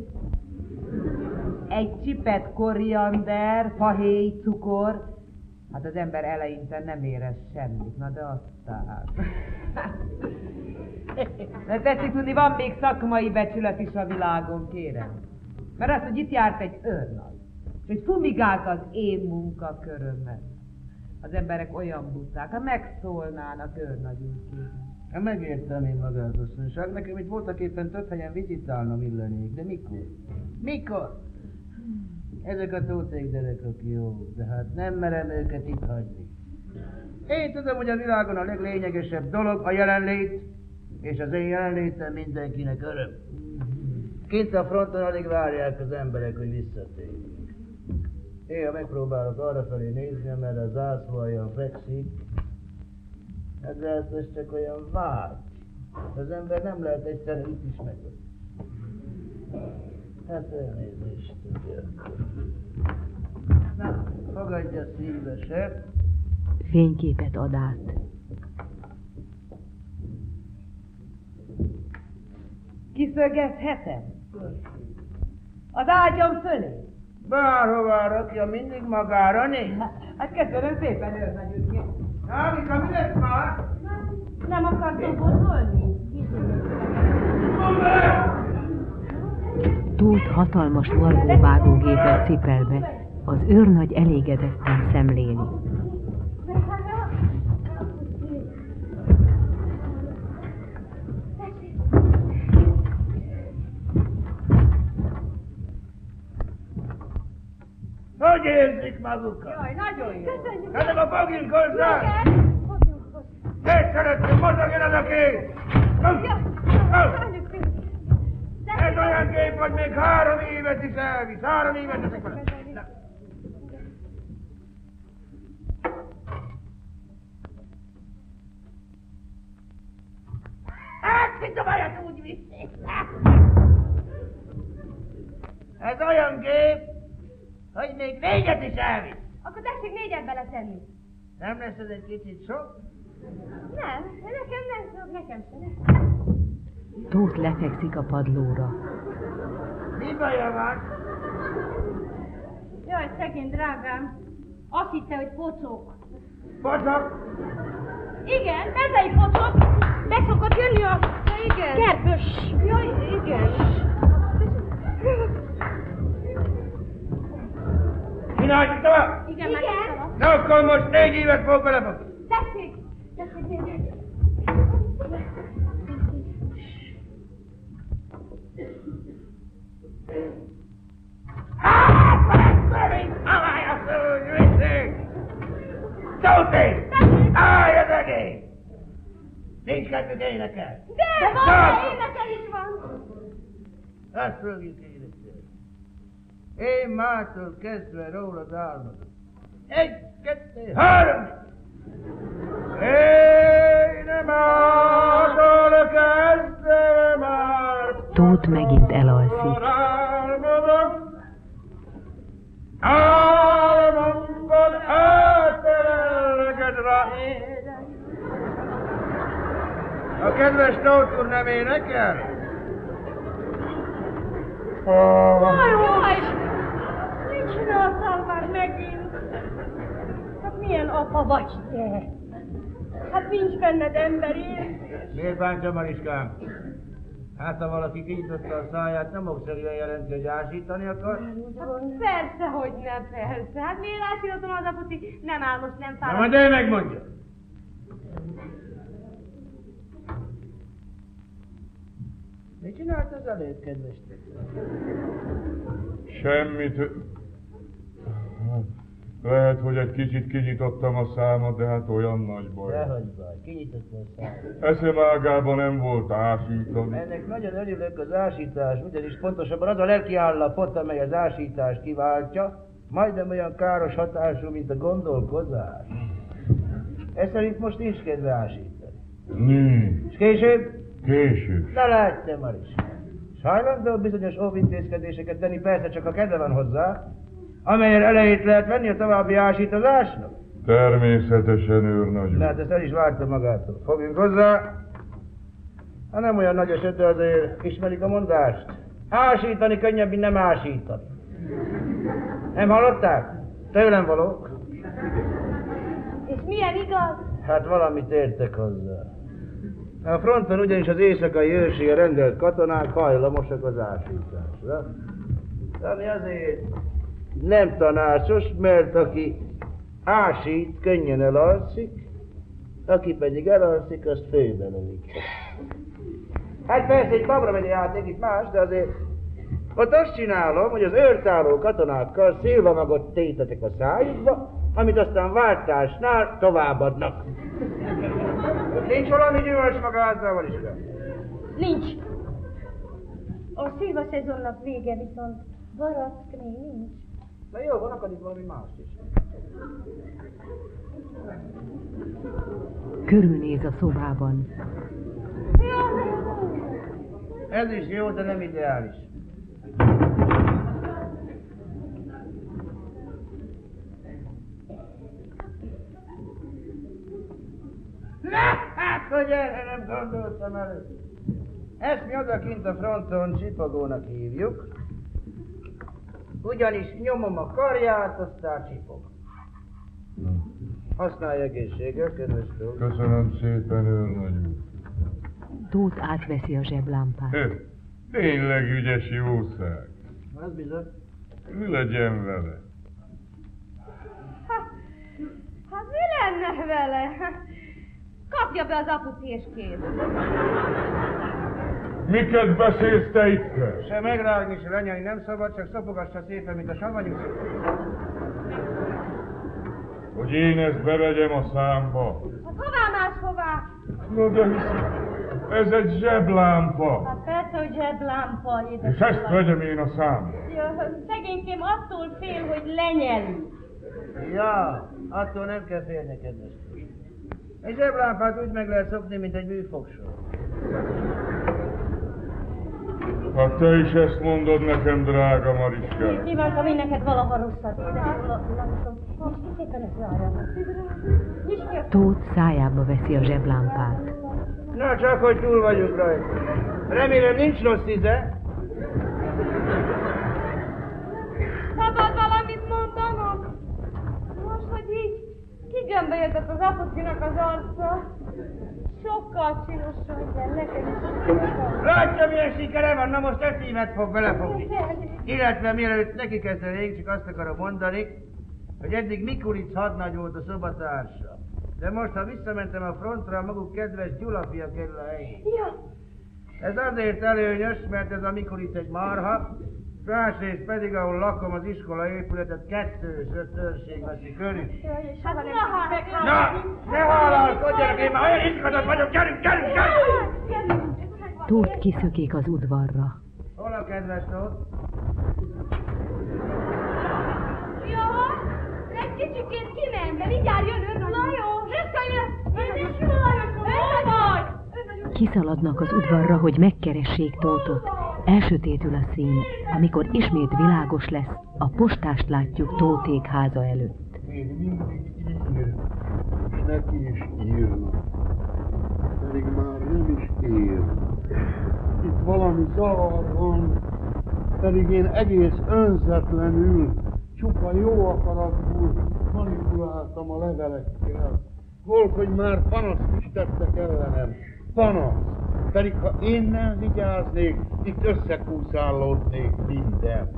egy csipet koriander, fahéj, cukor. Hát az ember eleinte nem érez semmit, na de aztán... De tetszik tudni, van még szakmai becsület is a világon, kérem. Mert azt, hogy itt járt egy őrnagy, és hogy fumigált az én munkakörömben. Az emberek olyan buták, ha megszólnának őrnagy úr. Hát megértem én magát, asszonyság. Nekem itt voltak éppen több helyen vizitálnom illenék, de mikor? Mikor? Ezek a tóték gyerekek jó, de hát nem merem őket itt hagyni. Én tudom, hogy a világon a leglényegesebb dolog a jelenlét, És az én jelenlétem mindenkinek öröm. Kint a fronton alig várják az emberek, hogy visszatérjünk. Néha megpróbálok arrafelé nézni, mert a zászló olyan fekszik. Hát de ez csak olyan vágy. Az ember nem lehet egyszerűen itt is megölni. Hát elnézést tudja akkor. Na, fogadja szívesebb. Fényképet ad át. Kiszögezhetem? Az ágyam fölé? Bárhová rakja, mindig magára néz. Hát köszönöm szépen, őrnagy úr. Ágika, mi lesz már? Nem akartam gondolni? Tóth hatalmas vargóvágógépet cipel be, az őrnagy elégedetten szemléli. Hogy érzik magukat? Jaj, nagyon jó. Köszönjük. Hát akkor fogjunk hozzá! Igen, fogjunk hozzá. Egy szeretném, mozogjon az a kép! Ez olyan kép, hogy még 3 évet is elvisz. 3 évet eszik vele. Hát, mint a bajat úgy viszik. Ez olyan kép, hogy még 4-et is elvisz. Akkor tessék 4-et beletenni. Nem lesz ez egy kicsit sok? Nem, nekem nem sok, nekem sem. Tóth lefekszik a padlóra. Mi baja van? Jaj, szegény drágám. Azt hitte, hogy pocok. Pocok? Igen, mezei pocok. Be szokott jönni a kertbös. Jaj, igen. Csináljuk tovább? Igen, igen. Na akkor most 4 évet fog belefogni. Tessék, tessék. Tóti! Állj az egész! Nincs kedvük énekel! De van, énekel is van! Azt fogjuk énekelni. Én mától kezdve rólad álmodom. 1, 2, 3! Én mától kezdve már... Tóth megint elalszik. Álmodom! Álmomban átterelged rá! A kedves Tóth úr nem énekel? Jaj, mit csináltál már megint? Hát milyen apa vagy te? Hát nincs benned emberi. Miért bántja, Mariskám? Hát, ha valaki kinyitotta a száját, nem okszerűen jelenti, hogy ásítani akar? Hát persze, hogy nem, persze. Hát miért ásítatom az apuci? Nem álmos, nem Na, fáradt. majd ő megmondja. Mit csinált az előtt, kedves tőle? Semmit. Lehet, hogy egy kicsit kinyitottam a számat, de hát olyan nagy baj. Dehogy baj, kinyitotta a száját. Eszem ágában nem volt ásítani. Ennek nagyon örülök az ásítás, ugyanis pontosabban az a lelki állapot, amely az ásítást kiváltja, majdnem olyan káros hatású, mint a gondolkozás. Ez szerint most nincs kedve ásítani. Nincs. És később? Később. Na látj te, Maris. És hajlandó bizonyos óvintézkedéseket tenni, persze csak a kedve van hozzá, amelyel elejét lehet venni a további ásítozásnak. Természetesen, őrnagy úr. Hát ezt el is várta magától. Fogjunk hozzá. Ha nem olyan nagy eset, azért ismerik a mondást. Ásítani könnyebb, mint nem ásítani. Nem hallották? Tőlem valók. És milyen igaz? Hát valamit értek hozzá. A fronton ugyanis az éjszakai őrsége rendelt katonák hajlamosak az ásításra. Ami azért nem tanácsos, mert aki ásít, könnyen elalszik, aki pedig elalszik, azt főbe lövik. Hát persze egy babra megy játék, itt más, de azért ott azt csinálom, hogy az őrtálló katonákkal szilvamagot tétetek a szájukba, amit aztán váltásnál továbbadnak. Nincs valami gyümölcs maga azzal is? Nincs. A szilva szezonnak vége, viszont barackné nincs. Na jó, van, akadik valami más is. Körülnéz a szobában. Ez is jó, de nem ideális. Hát, hogy erre nem gondoltam előtt. Ezt mi odakint a fronton csipogónak hívjuk, ugyanis nyomom a karját, aztán csipog. Használj egészséggel, kedves Tóth. Köszönöm szépen, őrnagy úr. Tóth átveszi a zseblámpát. Tényleg ügyes jószág. Az bizony. Mi legyen vele? Hát mi lenne vele? Kapja be az apuci és kész. Miket beszélsz te itt? Se megrágni, se lenyelni nem szabad, csak szopogassa szépen, mint a savanyú. Hogy én ezt bevegyem a számba. Hát hová máshová? No de ez egy zseblámpa. Hát persze, hogy zseblámpa, édes. És ezt vegyem én a számba. Ja, szegénykém attól fél, hogy lenyeli. Ja, attól nem kell félni, kedves. Egy zseblámpát úgy meg lehet szokni, mint egy műfogsor. Ha te is ezt mondod nekem, drága Mariskám. Kívántam én neked valaha rosszat, édes Lancom. Most szépen ezt várja. Tóth szájába veszi a zseblámpát. Na, csak hogy túl vagyunk rajta. Remélem nincs rossz íze. Szabad valamit mondanom? Most, hogy így kigömbölyödött az apucinak az arca, sokkal csinosabb, de nekem is. Látja, milyen sikere van, na most eszívet fog belefogni. Illetve mielőtt neki kezdenék, csak azt akarom mondani, hogy eddig Mikulic hadnagy volt a szobatársa. De most, ha visszamentem a frontra, a maguk kedves Gyula fia kerül a helyén. Ja. Ez azért előnyös, mert ez a Mikulic egy marha, másrészt pedig, ahol lakom, az iskola épületet 2-5 őrség veszi körül. Hát Na, ne hálálkodjanak, én már olyan izgatott vagyok, gyerünk! Tóth kiszökik az udvarra. Hol a kedves Tóth? Jó, egy kicsikét kiment, de mindjárt jön ön. Na jó, visszajön! Én is jól vagy! Kiszaladnak az udvarra, hogy megkeressék Tóthot. Elsötétül a szín. Amikor ismét világos lesz, a postást látjuk Tóthék háza előtt. Még mindig ír, és neki is írnak. Pedig már nem is ér. Itt valami zavar van, pedig én egész önzetlenül, csupa jó akaratból manipuláltam a levelekkel. Volt, hogy már panaszt is tettek ellenem. Panasz! Pedig ha én nem vigyáznék, itt összekúszálódnék minden.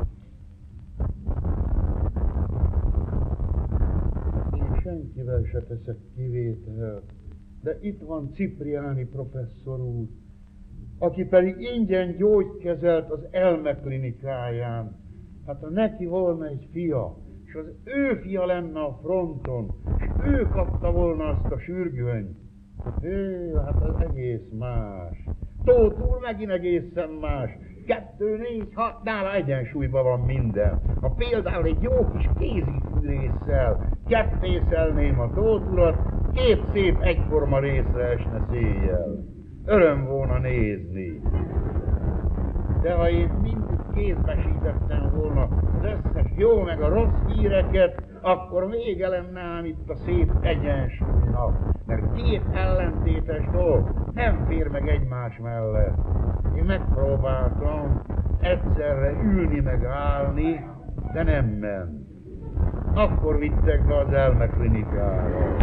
Én senkivel se teszek kivételt, de itt van Cipriani professzor úr, aki pedig ingyen gyógykezelt az elmeklinikáján. Hát ha neki volna egy fia, és az ő fia lenne a fronton, és ő kapta volna azt a sürgönyt, hát az egész más. Tóth úr megint egészen más. 2, 4, 6, nála egyensúlyban van minden. Ha például egy jó kis kézifűrésszel kettészelném a Tóth urat, 2 szép egyforma részre esne széjjel. Öröm volna nézni. De ha én mindig kézbesítettem volna az összes jó meg a rossz híreket, akkor vége lenne ám itt a szép egyensúlynak. Mert 2 ellentétes dolog nem fér meg egymás mellett. Én megpróbáltam egyszerre ülni meg állni, de nem ment. Akkor vittek be az elmeklinikára.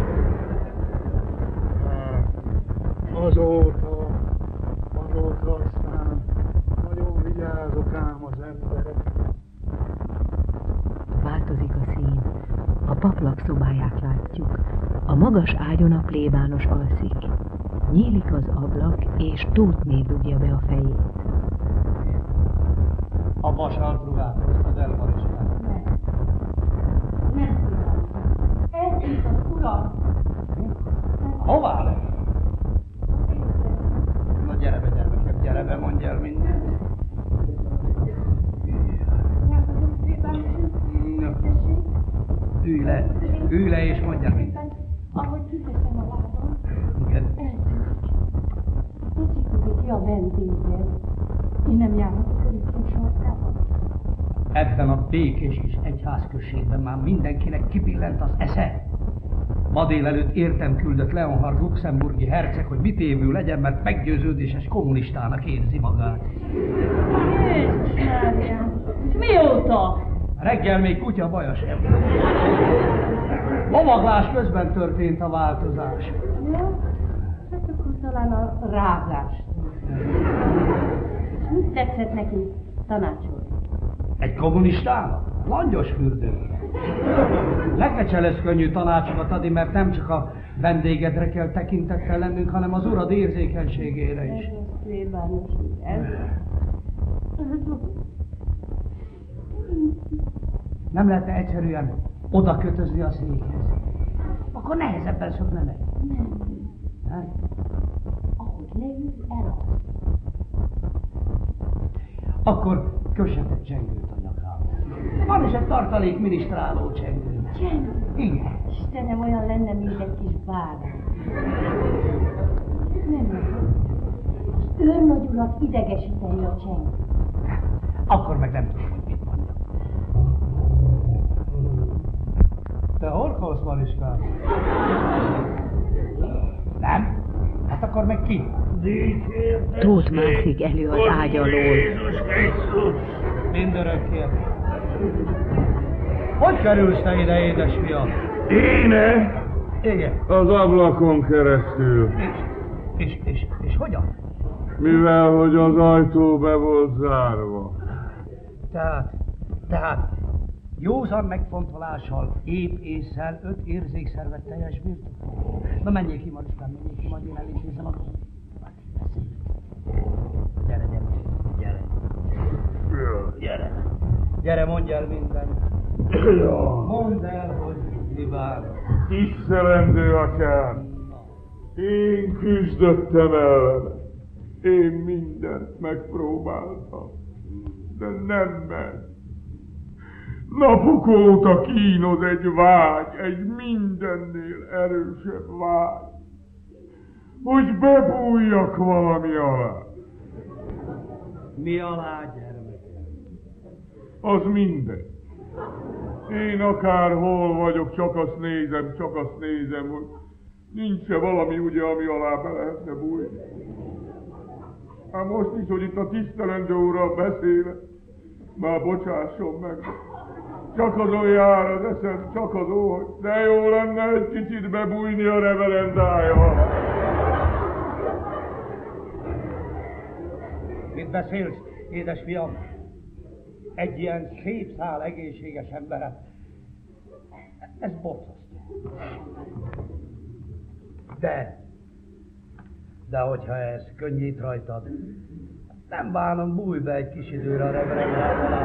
Azóta aztán nagyon vigyázok ám az emberek. Változik a szín. A paplak szobáját látjuk. A magas ágyon a plébános alszik. Nyílik az ablak, és Tóthné dugja be a fejét. A vasalt ruhát hoztad el, Mariskát? Nem tudom. Ez itt az uram. Hová lesz? Ülj le és mondja mi. Ahogy kiteszem a lábam, Igen. eltűnik. Tucikodik ki a vendégem. Én nem járhatok örökké sarkában. Ebben a békés kis egyházközségben már mindenkinek kibillent az esze. Ma délelőtt értem küldött Leonhard luxemburgi herceg, hogy mit évő legyen, mert meggyőződéses kommunistának érzi magát. Jézus Máriám! Mióta? Reggel még kutya baja sem. Lovaglás közben történt a változás. Ja, hát akkor talán a rágást. Mit tetszett neki tanácsolni? Egy kommunistának? Langyos fürdő. Neked se lesz könnyű tanácsokat adni, mert nem csak a vendégedre kell tekintettel lennünk, hanem az urad érzékenységére is. Nem lehet egyszerűen oda kötözni a székhez? Akkor nehezebben szokna meg. Nem. Ahogy leül, elad. Akkor kössetek csengőt a nyakába. Van is egy tartalék minisztráló csengő. Csengő? Igen. Istenem, olyan lenne még egy kis bárány. Nem lehet. Az őrnagy urat idegesíteni a csengő. Akkor meg nem tudom, hogy mit mondjak. Te horkolsz, Mariskám? Nem? Hát akkor meg ki? Tóth mászik elő az ágy alól. Mindörökké. Hogy kerülsz te ide, édesfiam? Éne? Igen. Az ablakon keresztül. És hogyan? Mivel, hogy az ajtó be volt zárva. Tehát józan megfontolással, épp ésszel 5 érzékszervet teljes birtok. Na menjél ki, Mariskám, menjél ki, majd én elintézem a... Gyere, mondj el mindent. Mondd el, hogy mi vár. Tisztelendő atyám, én küzdöttem ellene. Én mindent megpróbáltam, de nem ment. Napok óta kínoz egy vágy, egy mindennél erősebb vágy, hogy bebújjak valami alá. Mi alá, gyermekem? Az mindegy. Én akárhol vagyok, csak azt nézem, hogy nincs-e valami ugye, ami alá be lehetne bújni. Hát most is, hogy itt a tisztelendő úrral beszélek, már bocsásson meg. Csak azon jár az eszem, csak azon, hogy de jó lenne egy kicsit bebújni a reverendája alá. Mit beszélsz, édesfiam? Egy ilyen szép szál egészséges emberet. Ez borzasztó. De hogyha ez könnyít rajtad, nem bánom, bújj be egy kis időre a reverendál alá.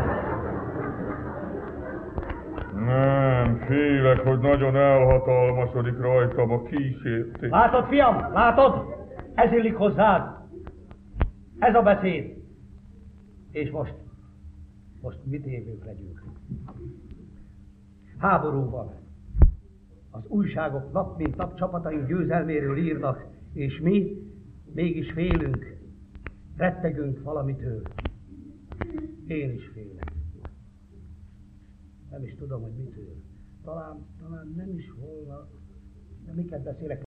Nem, félek, hogy nagyon elhatalmasodik rajtam a kísértés. Látod, fiam? Látod? Ez illik hozzád. Ez a beszéd. És most mit évők legyünk? Háború van. Az újságok nap mint nap csapataink győzelméről írnak, és mi mégis félünk, rettegünk valamitől. Én is félek. Nem is tudom, hogy mitől. Talán nem is volna. De miket beszélek?